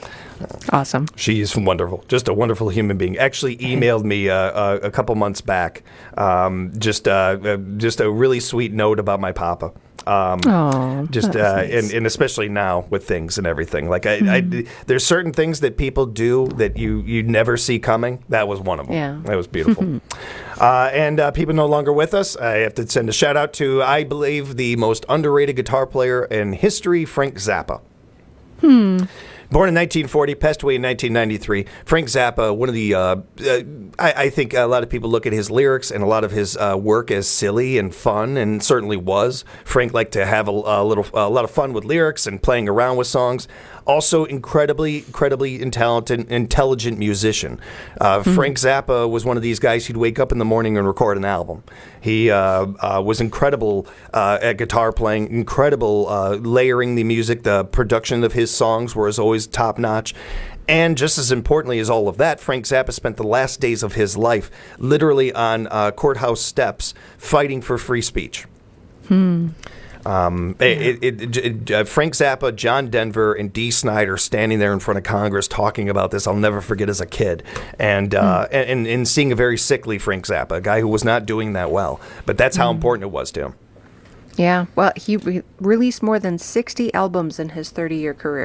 Awesome. She is wonderful, just a wonderful human being. Actually, emailed me uh, uh, a couple months back, um, just uh, uh, just a really sweet note about my papa. Um, Oh, just that's uh, nice. and, and especially now with things and everything. Like I, Mhm. I, there's certain things that people do that you you never see coming. That was one of them. Yeah. That was beautiful. uh, and uh, people no longer with us. I have to send a shout out to, I believe, the most underrated guitar player in history, Frank Zappa. Hmm. Born in nineteen forty, passed away in nineteen ninety-three. Frank Zappa, one of the, uh, uh, I, I think a lot of people look at his lyrics and a lot of his uh, work as silly and fun, and certainly was. Frank liked to have a, a little, a lot of fun with lyrics and playing around with songs. Also, incredibly, incredibly intelligent, intelligent musician. Uh, Mhm. Frank Zappa was one of these guys who'd wake up in the morning and record an album. He uh, uh, was incredible uh, at guitar playing, incredible uh, layering the music. The production of his songs was always top notch. And just as importantly as all of that, Frank Zappa spent the last days of his life literally on uh, courthouse steps fighting for free speech. Hmm. Um, it, it, it, uh, Frank Zappa, John Denver, and Dee Snider standing there in front of Congress talking about this. I'll never forget as a kid, and uh, and, and and seeing a very sickly Frank Zappa, a guy who was not doing that well. But that's how Mm. important it was to him. Yeah. Well, he re- released more than sixty albums in his thirty-year career.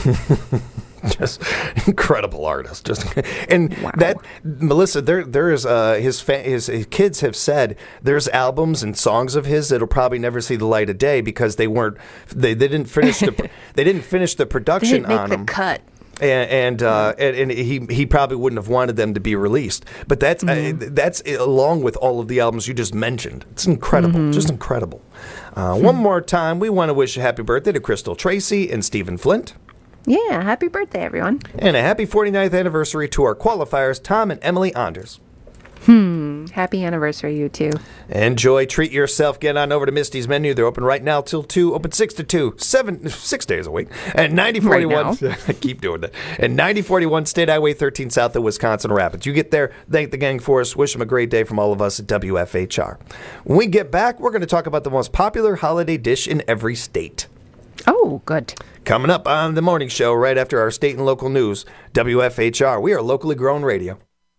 Just incredible artist. Just and that Melissa, there there is uh, his, fa- his his kids have said there's albums and songs of his that'll probably never see the light of day because they weren't they, they didn't finish the they didn't finish the They production didn't make on the them. cut. And and, uh, and and he he probably wouldn't have wanted them to be released, but that's uh, that's along with all of the albums you just mentioned. It's incredible, Mhm. just incredible. Uh, one more time, we want to wish a happy birthday to Crystal Tracy and Stephen Flint. Yeah. Happy birthday, everyone. And a happy forty-ninth anniversary to our qualifiers, Tom and Emily Anders. Hmm. Happy anniversary, you two. Enjoy, treat yourself, get on over to Misty's Menu. They're open right now till two, open six to two, seven, six days a week. And ninety forty-one, Right I keep doing that. And ninety forty-one State Highway thirteen south of Wisconsin Rapids. You get there, thank the gang for us, wish them a great day from all of us at W F H R. When we get back, we're going to talk about the most popular holiday dish in every state. Oh, good. Coming up on the morning show right after our state and local news, W F H R. We are locally grown radio.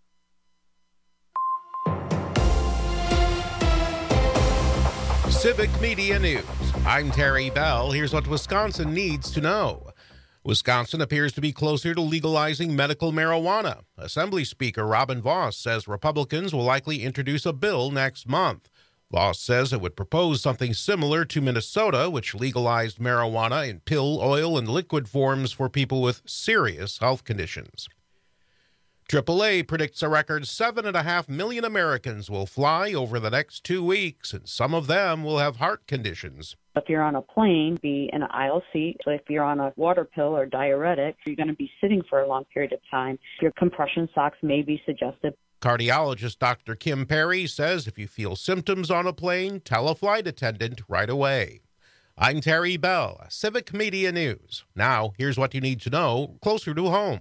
Civic Media News. I'm Terry Bell. Here's what Wisconsin needs to know. Wisconsin appears to be closer to legalizing medical marijuana. Assembly Speaker Robin Voss says Republicans will likely introduce a bill next month. Voss says it would propose something similar to Minnesota, which legalized marijuana in pill, oil, and liquid forms for people with serious health conditions. triple A predicts a record seven point five million Americans will fly over the next two weeks, and some of them will have heart conditions. If you're on a plane, be in an aisle seat. So if you're on a water pill or diuretic, you're going to be sitting for a long period of time. Your compression socks may be suggested. Cardiologist Doctor Kim Perry says if you feel symptoms on a plane, tell a flight attendant right away. I'm Terry Bell, Civic Media News. Now, here's what you need to know closer to home.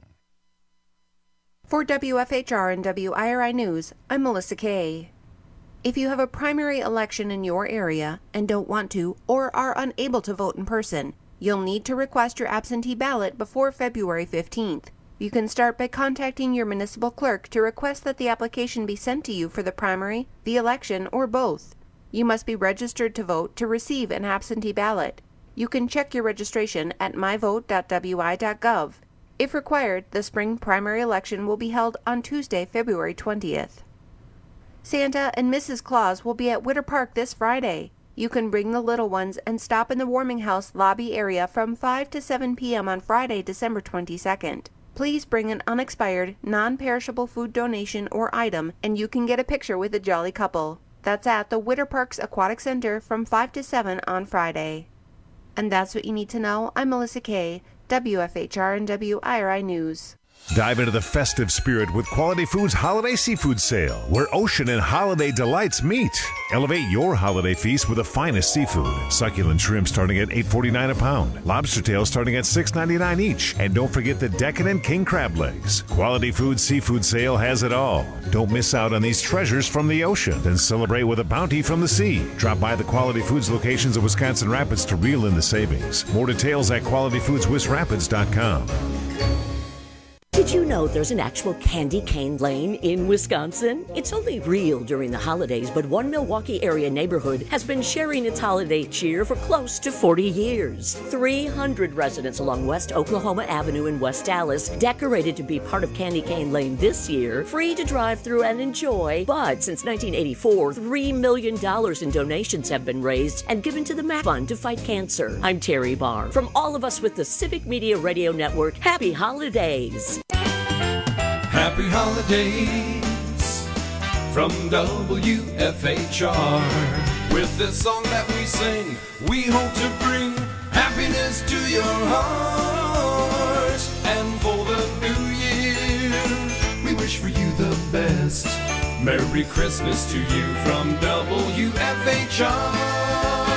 For W F H R and W I R I News, I'm Melissa Kay. If you have a primary election in your area and don't want to or are unable to vote in person, you'll need to request your absentee ballot before February fifteenth. You can start by contacting your municipal clerk to request that the application be sent to you for the primary, the election, or both. You must be registered to vote to receive an absentee ballot. You can check your registration at my vote dot w i dot gov. If required, the spring primary election will be held on Tuesday, February twentieth. Santa and Missus Claus will be at Witter Park this Friday. You can bring the little ones and stop in the warming house lobby area from five to seven p.m. on Friday, December twenty-second. Please bring an unexpired, non-perishable food donation or item, and you can get a picture with the jolly couple. That's at the Witter Parks Aquatic Center from five to seven on Friday. And that's what you need to know. I'm Melissa Kay, W F H R and W I R I News. Dive into the festive spirit with Quality Foods Holiday Seafood Sale, where ocean and holiday delights meet. Elevate your holiday feast with the finest seafood. Succulent shrimp starting at eight forty-nine a pound. Lobster tails starting at six ninety-nine each. And don't forget the decadent king crab legs. Quality Foods Seafood Sale has it all. Don't miss out on these treasures from the ocean. Then celebrate with a bounty from the sea. Drop by the Quality Foods locations of Wisconsin Rapids to reel in the savings. More details at quality foods wis rapids dot com. Did you know there's an actual candy cane lane in Wisconsin? It's only real during the holidays, but one Milwaukee area neighborhood has been sharing its holiday cheer for close to forty years. three hundred residents along West Oklahoma Avenue in West Dallas decorated to be part of Candy Cane Lane this year, free to drive through and enjoy. But since nineteen eighty-four, three million dollars in donations have been raised and given to the MAC Fund to fight cancer. I'm Terry Barr. From all of us with the Civic Media Radio Network, happy holidays. Happy holidays from W F H R. With this song that we sing, we hope to bring happiness to your heart. And for the new year, we wish for you the best. Merry Christmas to you from W F H R.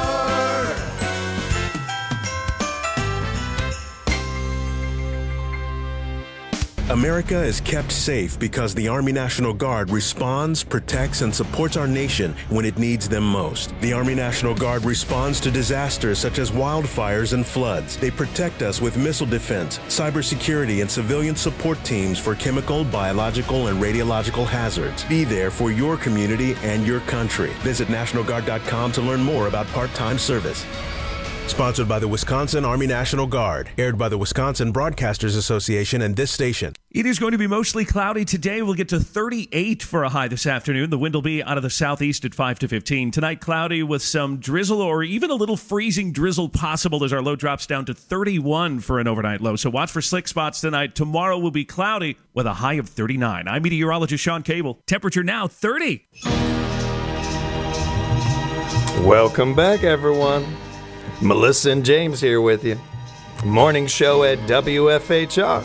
America is kept safe because the Army National Guard responds, protects, and supports our nation when it needs them most. The Army National Guard responds to disasters such as wildfires and floods. They protect us with missile defense, cybersecurity, and civilian support teams for chemical, biological, and radiological hazards. Be there for your community and your country. Visit National Guard dot com to learn more about part-time service. Sponsored by the Wisconsin Army National Guard. Aired by the Wisconsin Broadcasters Association and this station. It is going to be mostly cloudy today. We'll get to thirty-eight for a high this afternoon. The wind will be out of the southeast at five to fifteen. Tonight, cloudy with some drizzle or even a little freezing drizzle possible as our low drops down to thirty-one for an overnight low. So watch for slick spots tonight. Tomorrow will be cloudy with a high of thirty-nine. I'm meteorologist Sean Cable. Temperature now thirty. Welcome back, everyone. Melissa and James here with you. Morning show at W F H R.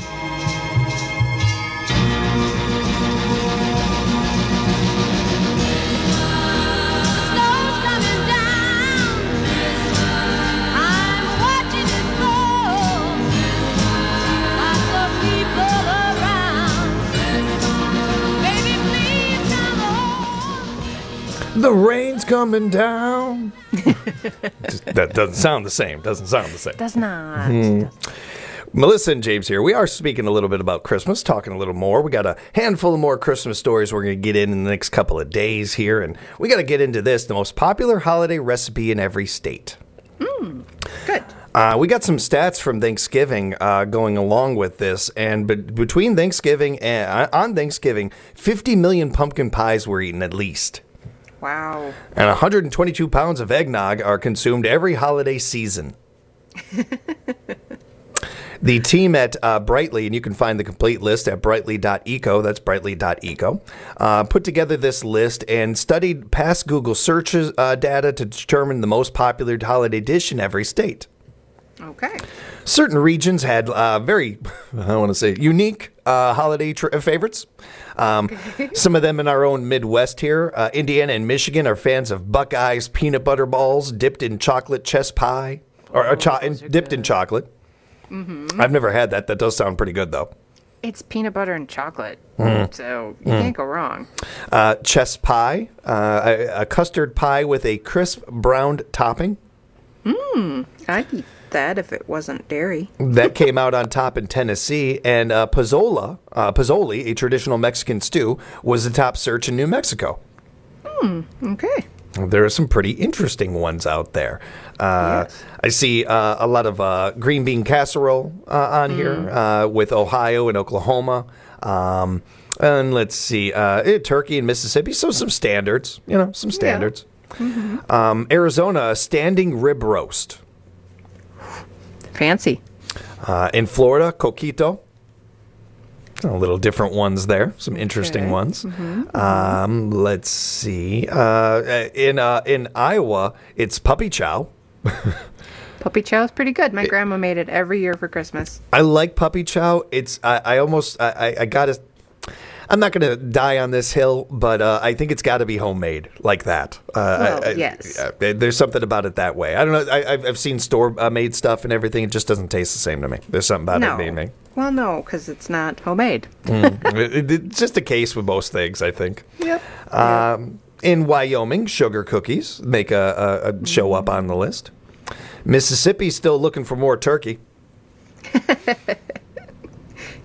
The rain's coming down. Just, that doesn't sound the same. Doesn't sound the same. Does not. Hmm. Melissa and James here. We are speaking a little bit about Christmas, talking a little more. We got a handful of more Christmas stories we're going to get in in the next couple of days here. And we got to get into this, the most popular holiday recipe in every state. Mm, good. Uh, we got some stats from Thanksgiving uh, going along with this, and be- between Thanksgiving and uh, on Thanksgiving, fifty million pumpkin pies were eaten at least. Wow. And one hundred twenty-two pounds of eggnog are consumed every holiday season. The team at uh, Brightly, and you can find the complete list at brightly dot eco, that's brightly dot eco, uh, put together this list and studied past Google searches uh, data to determine the most popular holiday dish in every state. Okay. Certain regions had uh, very, I want to say, unique uh, holiday tr- favorites. Um, some of them in our own Midwest here. Uh, Indiana and Michigan are fans of Buckeyes peanut butter balls dipped in chocolate chess pie, or, or cho- in, dipped good. in chocolate. Mm-hmm. I've never had that. That does sound pretty good, though. It's peanut butter and chocolate, Mm. so you Mm. can't go wrong. Uh, chess pie, uh, a, a custard pie with a crisp browned topping. Mmm, I'd eat that if it wasn't dairy. That came out on top in Tennessee. And uh, pozzola, uh, pozzoli, a traditional Mexican stew, was the top search in New Mexico. Hmm, okay. There are some pretty interesting ones out there. Uh, yes. I see uh, a lot of uh, green bean casserole uh, on mm. here uh, with Ohio and Oklahoma. Um, and let's see, uh, turkey in Mississippi. So some standards, you know, some standards. Yeah. Mm-hmm. Um, Arizona, a standing rib roast. Fancy. Uh, in Florida, coquito. A little different ones there. Some interesting Okay. ones. Mhm, Um, let's see. Uh, in uh, in Iowa, it's puppy chow. Puppy chow is pretty good. My grandma made it every year for Christmas. I like puppy chow. It's I, I almost I, I, I gotta. I'm not gonna die on this hill, but uh, I think it's got to be homemade like that. Uh, Well, I, I, yes. uh, there's something about it that way. I don't know. I, I've I've seen store uh, made stuff and everything. It just doesn't taste the same to me. There's something about No. it being made. Well, no, because it's not homemade. Mm. it, it's just a case with most things, I think. Yep. Um, in Wyoming, sugar cookies make a, a, a show up on the list. Mississippi's still looking for more turkey.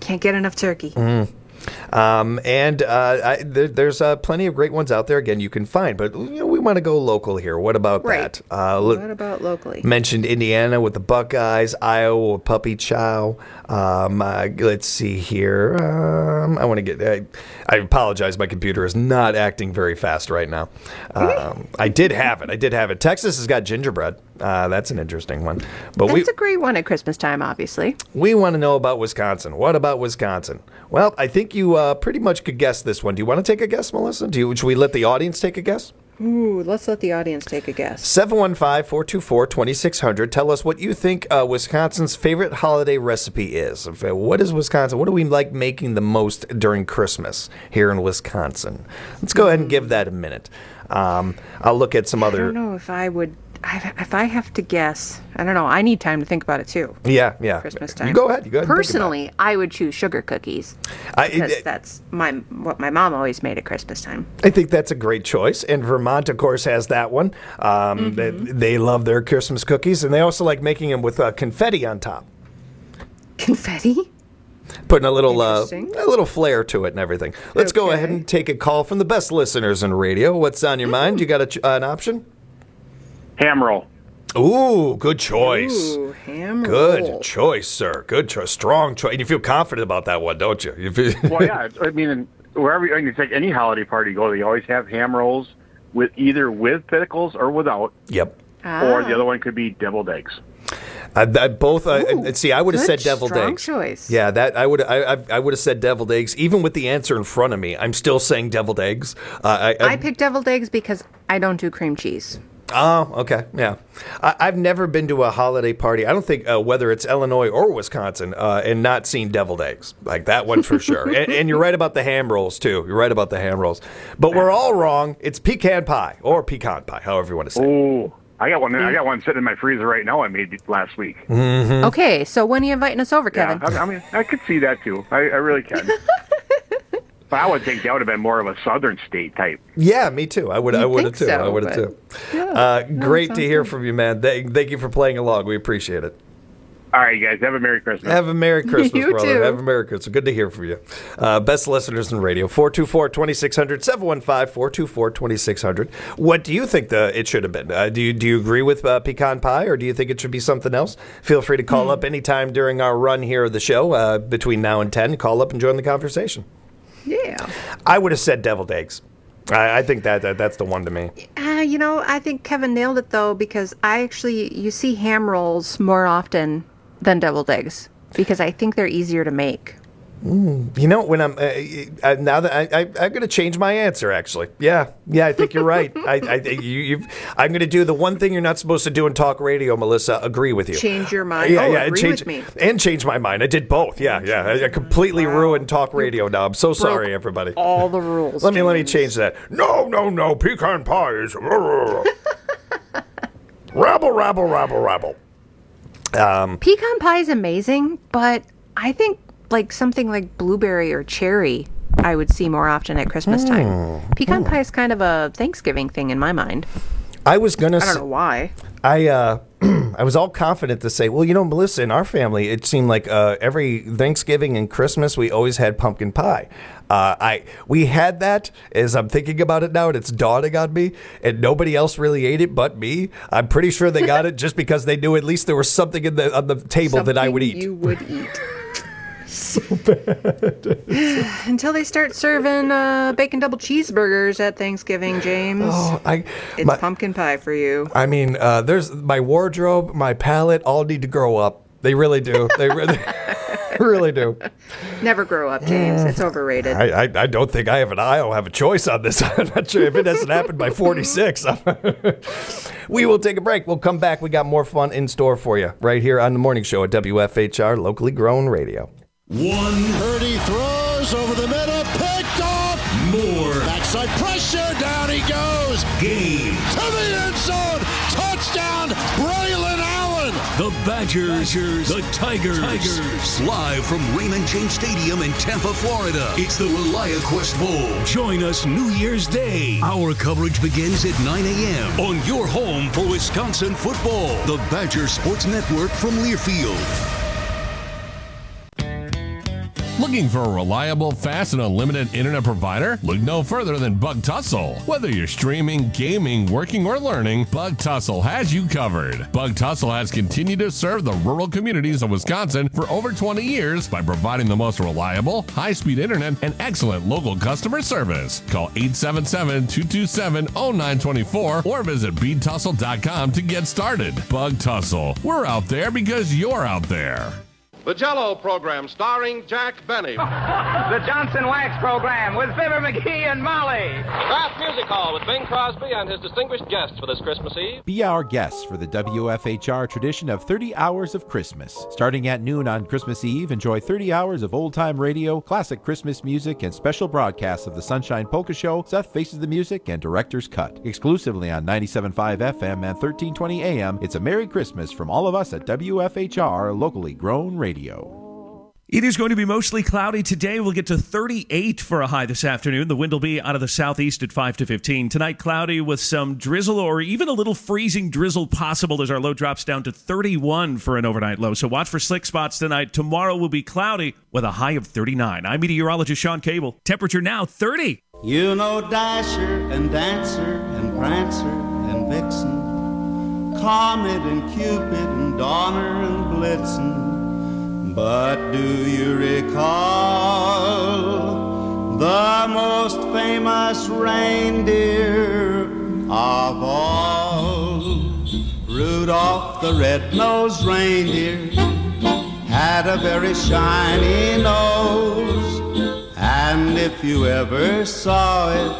Can't get enough turkey. Mm. Um, and uh, I, there, there's uh, plenty of great ones out there. Again, you can find, but you know, we want to go local here. What about Right. that? Uh, What about locally? Mentioned Indiana with the Buckeyes, Iowa with Puppy Chow. Um, uh, let's see here. Um, I want to get. I, I apologize. My computer is not acting very fast right now. Um, I did have it. I did have it. Texas has got gingerbread. Uh, that's an interesting one. But That's we a great one at Christmas time, obviously. we want to know about Wisconsin. What about Wisconsin? Well, I think you uh, pretty much could guess this one. Do you want to take a guess, Melissa? Do you, should we let the audience take a guess? Ooh, let's let the audience take a guess. seven one five, four two four, two six zero zero. Tell us what you think uh, Wisconsin's favorite holiday recipe is. If, uh, What is Wisconsin? What do we like making the most during Christmas here in Wisconsin? Let's go ahead and give that a minute. Um, I'll look at some I other. don't know if I would. I, if I have to guess, I don't know. I need time to think about it too. Yeah, yeah. Christmas time. You go ahead. You go ahead. and think about it. Personally, I would choose sugar cookies I- because it- that's my what my mom always made at Christmas time. I think that's a great choice. And Vermont, of course, has that one. Um, they, they love their Christmas cookies, and they also like making them with uh, confetti on top. Confetti? Putting a little uh, Interesting. a little flair to it and everything. Let's go ahead and take a call from the best listeners in radio. What's on your mind? You got a ch- uh, an option? Ham roll. Ooh, good choice. Ooh, ham Good roll. choice, sir. Good choice. Strong choice. You feel confident about that one, don't you? You feel- Well, yeah. I mean, wherever you, you take any holiday party you go, they always have ham rolls with either with pickles or without. Yep. Or the other one could be deviled eggs. I, I both. I, I- see, I would have good, said deviled strong eggs. choice. Yeah, that I would. I, I, I would have said deviled eggs, even with the answer in front of me. I'm still saying deviled eggs. Uh, I, I picked deviled eggs because I don't do cream cheese. Oh, okay, yeah. I, I've never been to a holiday party. I don't think uh, whether it's Illinois or Wisconsin, uh, and not seen deviled eggs like that one for sure. and, and you're right about the ham rolls too. You're right about the ham rolls, but we're all wrong. It's pecan pie or pecan pie, however you want to say. Oh, I got one. I got one sitting in my freezer right now. I made it last week. Mm-hmm. Okay, so when are you inviting us over, Kevin? Yeah, I, I mean, I could see that too. I, I really can. But I would think that would have been more of a southern state type. Yeah, me too. I would. I You'd would have think too. so, I would have but- too. Uh, great to sounds hear good. from you, man. Thank, thank you for playing along. We appreciate it. All right, you guys. Have a Merry Christmas. Have a Merry Christmas, You brother. too. Have a Merry Christmas. Good to hear from you. Uh, best listeners in radio, four two four, two six zero zero, seven one five, four two four, two six zero zero. What do you think the it should have been? Uh, do, you, do you agree with uh, pecan pie, or do you think it should be something else? Feel free to call Hmm. up anytime during our run here of the show, uh, between now and ten. Call up and join the conversation. Yeah. I would have said deviled eggs. I, I think that, that that's the one to me. Uh, you know, I think Kevin nailed it though, because I actually you see ham rolls more often than deviled eggs because I think they're easier to make. Mm, you know, when I'm uh, uh, now that I, I I'm going to change my answer. Actually, yeah, yeah, I think you're right. I, I you, you've, I'm going to do the one thing you're not supposed to do in talk radio, Melissa. Agree with you. Change your mind. Yeah, oh, yeah, agree change, with me. and change my mind. I did both. Yeah, yeah. I, I completely ruined talk radio now. I'm so sorry, broke everybody. All the rules. Let me let me change that. No, no, no. Pecan pie is rabble, rabble, rabble, rabble. Um, Pecan pie is amazing, but I think like something like blueberry or cherry I would see more often at Christmas time. Mm, Pecan mm. pie is kind of a Thanksgiving thing in my mind. I was gonna. I don't s- know why. I uh, I was all confident to say, well, you know, Melissa, in our family, it seemed like uh, every Thanksgiving and Christmas we always had pumpkin pie. Uh, I we had that as I'm thinking about it now, and it's dawning on me. And nobody else really ate it but me. I'm pretty sure they got it just because they knew at least there was something in the on the table that I would Something eat. You would eat. So bad. Until they start serving uh, bacon double cheeseburgers at Thanksgiving, James. Oh, I, it's my- pumpkin pie for you. I mean, uh, there's my wardrobe, my palate, all need to grow up. They really do. They really, really do. Never grow up, James. It's overrated. I, I, I don't think I have an I don't have a choice on this. I'm not sure if it hasn't happened by forty-six. We will take a break. We'll come back. We got more fun in store for you right here on the morning show at W F H R, locally grown radio. One. Purdy throws over the middle, picked off. More. Backside pressure, down he goes. Game. To the end zone. Touchdown, Braylon Allen. The Badgers, the Tigers. Tigers. Live from Raymond James Stadium in Tampa, Florida. It's the ReliaQuest Bowl. Join us New Year's Day. Our coverage begins at nine a.m. on your home for Wisconsin football. The Badger Sports Network from Learfield. Looking for a reliable, fast, and unlimited internet provider? Look no further than Bug Tussle. Whether you're streaming, gaming, working, or learning, Bug Tussle has you covered. Bug Tussle has continued to serve the rural communities of Wisconsin for over twenty years by providing the most reliable, high-speed internet and excellent local customer service. Call eight seven seven, two two seven, zero nine two four or visit bead tussle dot com to get started. Bug Tussle. We're out there because you're out there. The Jell-O program starring Jack Benny. The Johnson Wax program with Fibber McGee and Molly. Kraft Music Hall with Bing Crosby and his distinguished guests for this Christmas Eve. Be our guest for the W F H R tradition of thirty hours of Christmas. Starting at noon on Christmas Eve, enjoy thirty hours of old-time radio, classic Christmas music, and special broadcasts of the Sunshine Polka Show, Seth Faces the Music, and Director's Cut. Exclusively on ninety-seven point five F M and thirteen twenty A M, it's a Merry Christmas from all of us at W F H R, locally grown radio. It is going to be mostly cloudy today. We'll get to thirty-eight for a high this afternoon. The wind will be out of the southeast at five to fifteen. Tonight, cloudy with some drizzle or even a little freezing drizzle possible as our low drops down to thirty-one for an overnight low. So watch for slick spots tonight. Tomorrow will be cloudy with a high of thirty-nine. I'm meteorologist Sean Cable. Temperature now thirty. You know Dasher and Dancer and Prancer and Vixen, Comet and Cupid and Donner and Blitzen. But do you recall the most famous reindeer of all? Rudolph the red-nosed reindeer had a very shiny nose, and if you ever saw it,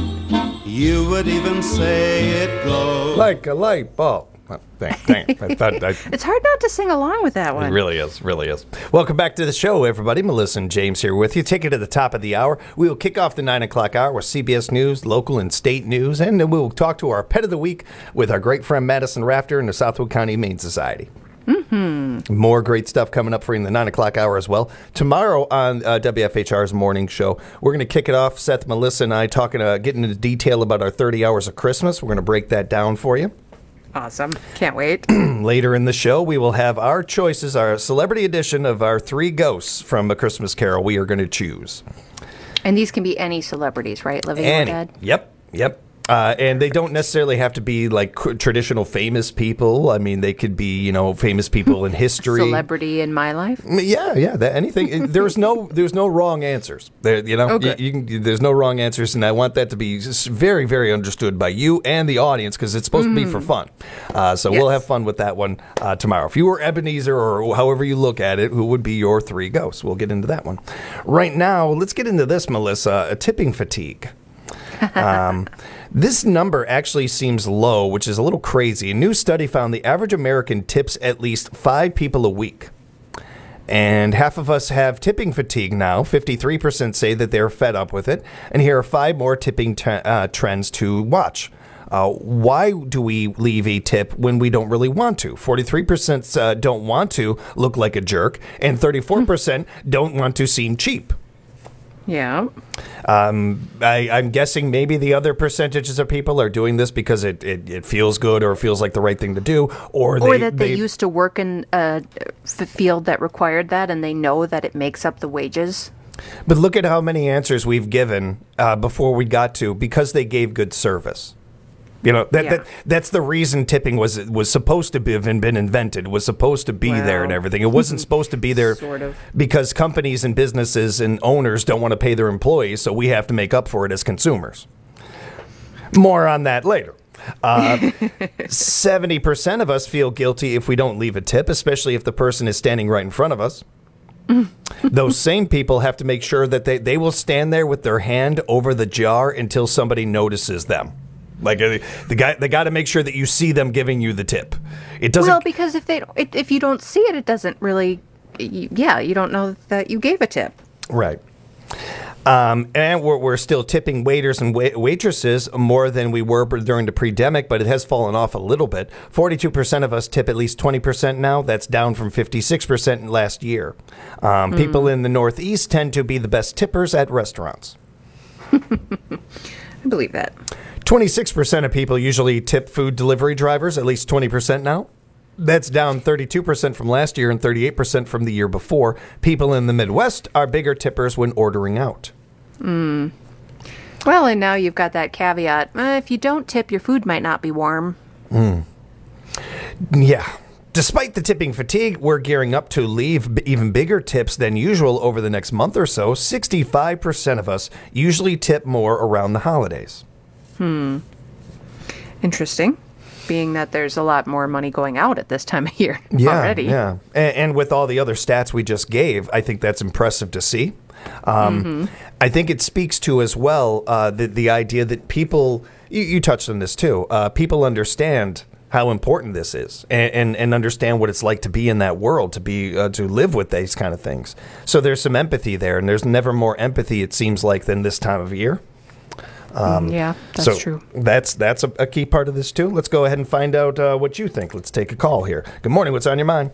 you would even say it glowed like a light bulb. Oh, dang, dang. I thought I, It's hard not to sing along with that one. It really is, really is. Welcome back to the show, everybody. Melissa and James here with you. Take it to the top of the hour. We will kick off the nine o'clock hour with C B S News, local and state news, and then we'll talk to our pet of the week with our great friend Madison Rafter and the Southwood County Humane Society. Mm-hmm. More great stuff coming up for you in the nine o'clock hour as well. Tomorrow on uh, W F H R's morning show, we're going to kick it off. Seth, Melissa, and I talking, uh, getting into detail about our thirty hours of Christmas. We're going to break that down for you. Awesome. Can't wait. Later in the show, we will have our choices, our celebrity edition of our three ghosts from A Christmas Carol we are going to choose. And these can be any celebrities, right? Living Any. or dead? Yep, yep. Uh, and they don't necessarily have to be like c- traditional famous people. I mean, they could be, you know, famous people in history. Celebrity in my life? Yeah, yeah. That, anything. There's no, there's no wrong answers. There, you know, Okay. you, you can, there's no wrong answers, and I want that to be just very, very understood by you and the audience because it's supposed mm. to be for fun. Uh, so Yes. we'll have fun with that one uh, tomorrow. If you were Ebenezer or however you look at it, who would be your three ghosts? We'll get into that one. Right now, let's get into this, Melissa. A tipping fatigue. Um, this number actually seems low, which is a little crazy. A new study found the average American tips at least five people a week. And half of us have tipping fatigue now. fifty-three percent say that they're fed up with it. And here are five more tipping t- uh, trends to watch. Uh, why do we leave a tip when we don't really want to? forty-three percent uh, don't want to look like a jerk, and thirty-four percent don't want to seem cheap. Yeah. Um, I, I'm guessing maybe the other percentages of people are doing this because it, it, it feels good or feels like the right thing to do. Or, Or they, that they, they used to work in a f- field that required that and they know that it makes up the wages. But look at how many answers we've given uh, before we got to because they gave good service. You know, that, Yeah. that that's the reason tipping was was supposed to be have been invented, was supposed to be there and everything. It wasn't supposed to be there Sort of. because companies and businesses and owners don't want to pay their employees, so we have to make up for it as consumers. More on that later. Uh, seventy percent of us feel guilty if we don't leave a tip, especially if the person is standing right in front of us. Those same people have to make sure that they, they will stand there with their hand over the jar until somebody notices them. Like uh, the guy, they got to make sure that you see them giving you the tip. It doesn't. Well, because if they it, if you don't see it, it doesn't really. You, yeah, you don't know that you gave a tip. Right. Um, and we're, we're still tipping waiters and wait- waitresses more than we were during the pre-demic, but it has fallen off a little bit. forty-two percent of us tip at least twenty percent now. That's down from fifty-six percent last year. Um, Mm. People in the Northeast tend to be the best tippers at restaurants. I believe that. twenty-six percent of people usually tip food delivery drivers, at least twenty percent now. That's down thirty-two percent from last year and thirty-eight percent from the year before. People in the Midwest are bigger tippers when ordering out. Mm. Well, and now you've got that caveat. Uh, if you don't tip, your food might not be warm. Mm. Yeah. Despite the tipping fatigue, we're gearing up to leave b- even bigger tips than usual over the next month or so. sixty-five percent of us usually tip more around the holidays. Hmm. Interesting. Being that there's a lot more money going out at this time of year yeah, already. Yeah, and, and with all the other stats we just gave, I think that's impressive to see. Um, Mm-hmm. I think it speaks to as well uh, the, the idea that people, you, you touched on this too, uh, people understand how important this is and, and, and understand what it's like to be in that world, to be uh, to live with these kind of things. So there's some empathy there, and there's never more empathy, it seems like, than this time of year. Um, yeah, that's so true. That's that's a, a key part of this too. Let's go ahead and find out uh, what you think. Let's take a call here. Good morning. What's on your mind?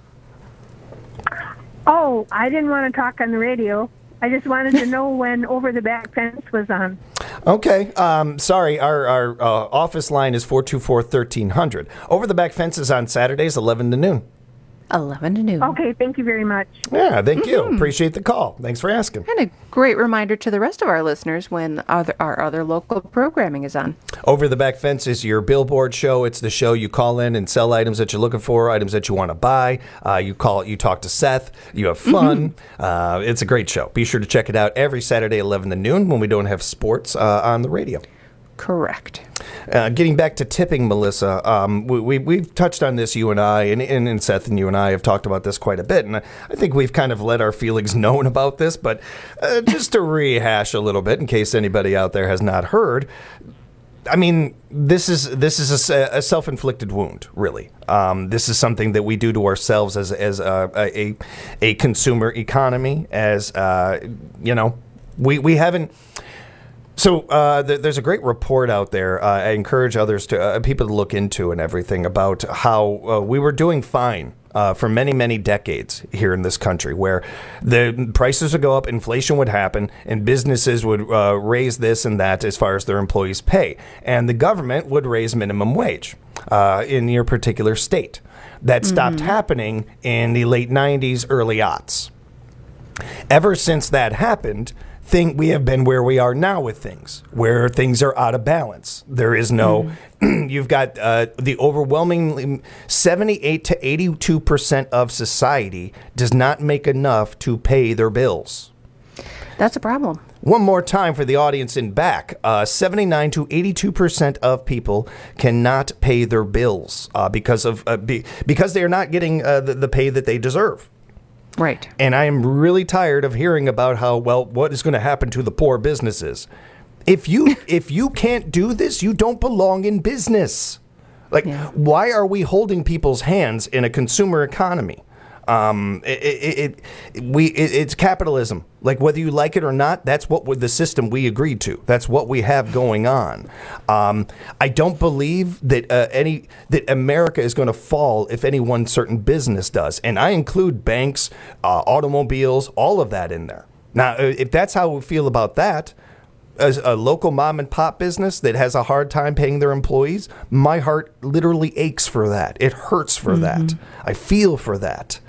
Oh, I didn't want to talk on the radio. I just wanted to know when Over the Back Fence was on. Okay. Um, sorry, our, our uh, office line is four two four, one three hundred. Over the Back Fence is on Saturdays, eleven to noon. eleven to noon. Okay, thank you very much. Yeah, thank you. Mhm. Appreciate the call. Thanks for asking. And a great reminder to the rest of our listeners when other, our other local programming is on. Over the Back Fence is your billboard show. It's the show you call in and sell items that you're looking for, items that you want to buy. Uh, you call it, you talk to Seth. You have fun. Mm-hmm. Uh, it's a great show. Be sure to check it out every Saturday, eleven to noon, when we don't have sports uh, on the radio. Correct. Uh, getting back to tipping, Melissa, um, we, we, we've touched on this, you and I, and, and, and Seth and you and I have talked about this quite a bit, and I, I think we've kind of let our feelings known about this, but uh, just to rehash a little bit in case anybody out there has not heard, I mean, this is this is a, a self-inflicted wound, really. Um, this is something that we do to ourselves as, as a, a, a consumer economy, as, uh, you know, we, we haven't... So uh, th- there's a great report out there. Uh, I encourage others to uh, people to look into and everything about how uh, we were doing fine uh, for many, many decades here in this country, where the prices would go up, inflation would happen, and businesses would uh, raise this and that as far as their employees' pay, and the government would raise minimum wage uh, in your particular state. That stopped mm-hmm. happening in the late nineties, early aughts. Ever since that happened, Thing, we have been where we are now with things, where things are out of balance. There is no, mm. you've got uh, the overwhelmingly seventy-eight to eighty-two percent of society does not make enough to pay their bills. That's a problem. One more time for the audience in back. Uh, seventy-nine to eighty-two percent of people cannot pay their bills uh, because of uh, be, because they are not getting uh, the, the pay that they deserve. Right. And I am really tired of hearing about how, well, what is going to happen to the poor businesses. If you if you can't do this, you don't belong in business. Like, yeah. Why are we holding people's hands in a consumer economy? Um, it, it, it we it, it's capitalism. Like, whether you like it or not, that's what the system we agreed to. That's what we have going on. Um, I don't believe that uh, any that America is going to fall if any one certain business does, and I include banks, uh, automobiles, all of that in there. Now, if that's how we feel about that, as a local mom and pop business that has a hard time paying their employees, my heart literally aches for that. It hurts for mm-hmm. that. I feel for that.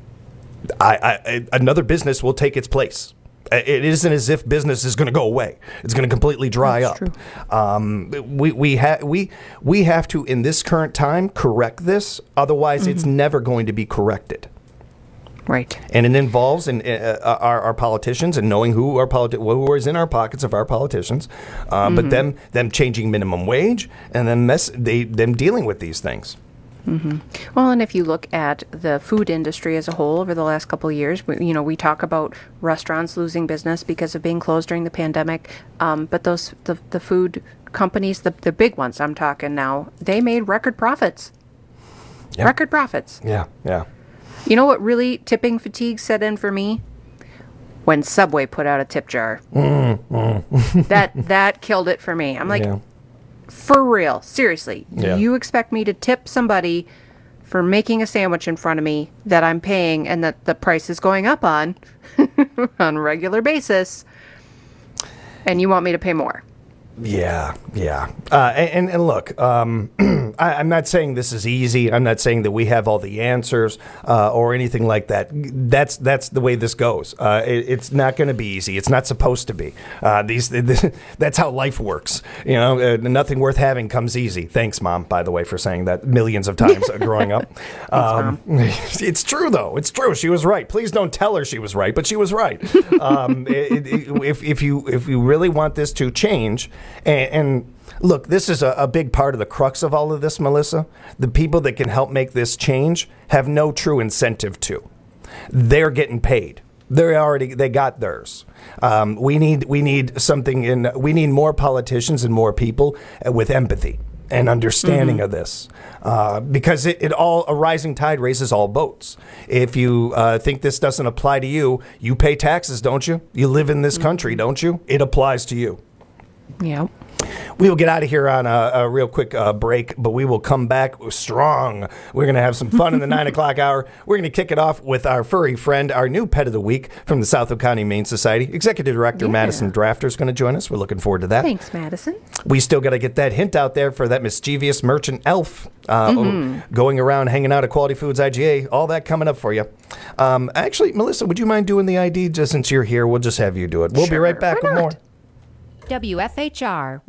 I, I, another business will take its place. It isn't as if business is going to go away. It's going to completely dry That's up. True. Um, we we have we we have to, in this current time, correct this. Otherwise, mm-hmm. it's never going to be corrected. Right. And it involves in, uh, our, our politicians and knowing who are politi- who is in our pockets of our politicians, uh, mm-hmm. but them them changing minimum wage and then mess they them dealing with these things. Mm-hmm. Well, and if you look at the food industry as a whole over the last couple of years, we, you know, we talk about restaurants losing business because of being closed during the pandemic. Um, but those the, the food companies, the the big ones I'm talking now, they made record profits. Yep. Record profits. Yeah, yeah. You know what really tipping fatigue set in for me? When Subway put out a tip jar. Mm, mm. that that killed it for me. I'm like, yeah. For real, seriously, yeah. You expect me to tip somebody for making a sandwich in front of me that I'm paying and that the price is going up on on a regular basis, and you want me to pay more? Yeah, yeah. Uh, and, and look, um, I, I'm not saying this is easy. I'm not saying that we have all the answers uh, or anything like that. That's that's the way this goes. Uh, it, it's not going to be easy. It's not supposed to be. Uh, these that's how life works. You know, uh, nothing worth having comes easy. Thanks, Mom, by the way, for saying that millions of times growing up. Thanks, um, it's true, though. It's true. She was right. Please don't tell her she was right, but she was right. um, it, it, if if you if you really want this to change. And, and look, this is a, a big part of the crux of all of this, Melissa. The people that can help make this change have no true incentive to. They're getting paid. They already they got theirs. Um, we need we need something in. We need more politicians and more people with empathy and understanding mm-hmm. of this, uh, because it, it all a rising tide raises all boats. If you uh, think this doesn't apply to you, you pay taxes, don't you? You live in this mm-hmm. country, don't you? It applies to you. Yeah. We will get out of here on a, a real quick uh, break, but we will come back strong. We're going to have some fun in the nine o'clock hour. We're going to kick it off with our furry friend, our new pet of the week from the Southfield County Humane Society. Executive Director yeah. Madison Drafter is going to join us. We're looking forward to that. Thanks, Madison. We still got to get that hint out there for that mischievous merchant elf uh, mm-hmm. going around hanging out at Quality Foods I G A. All that coming up for you. Um, actually, Melissa, would you mind doing the I D? Just since you're here, we'll just have you do it. We'll sure, be right back with more. W F H R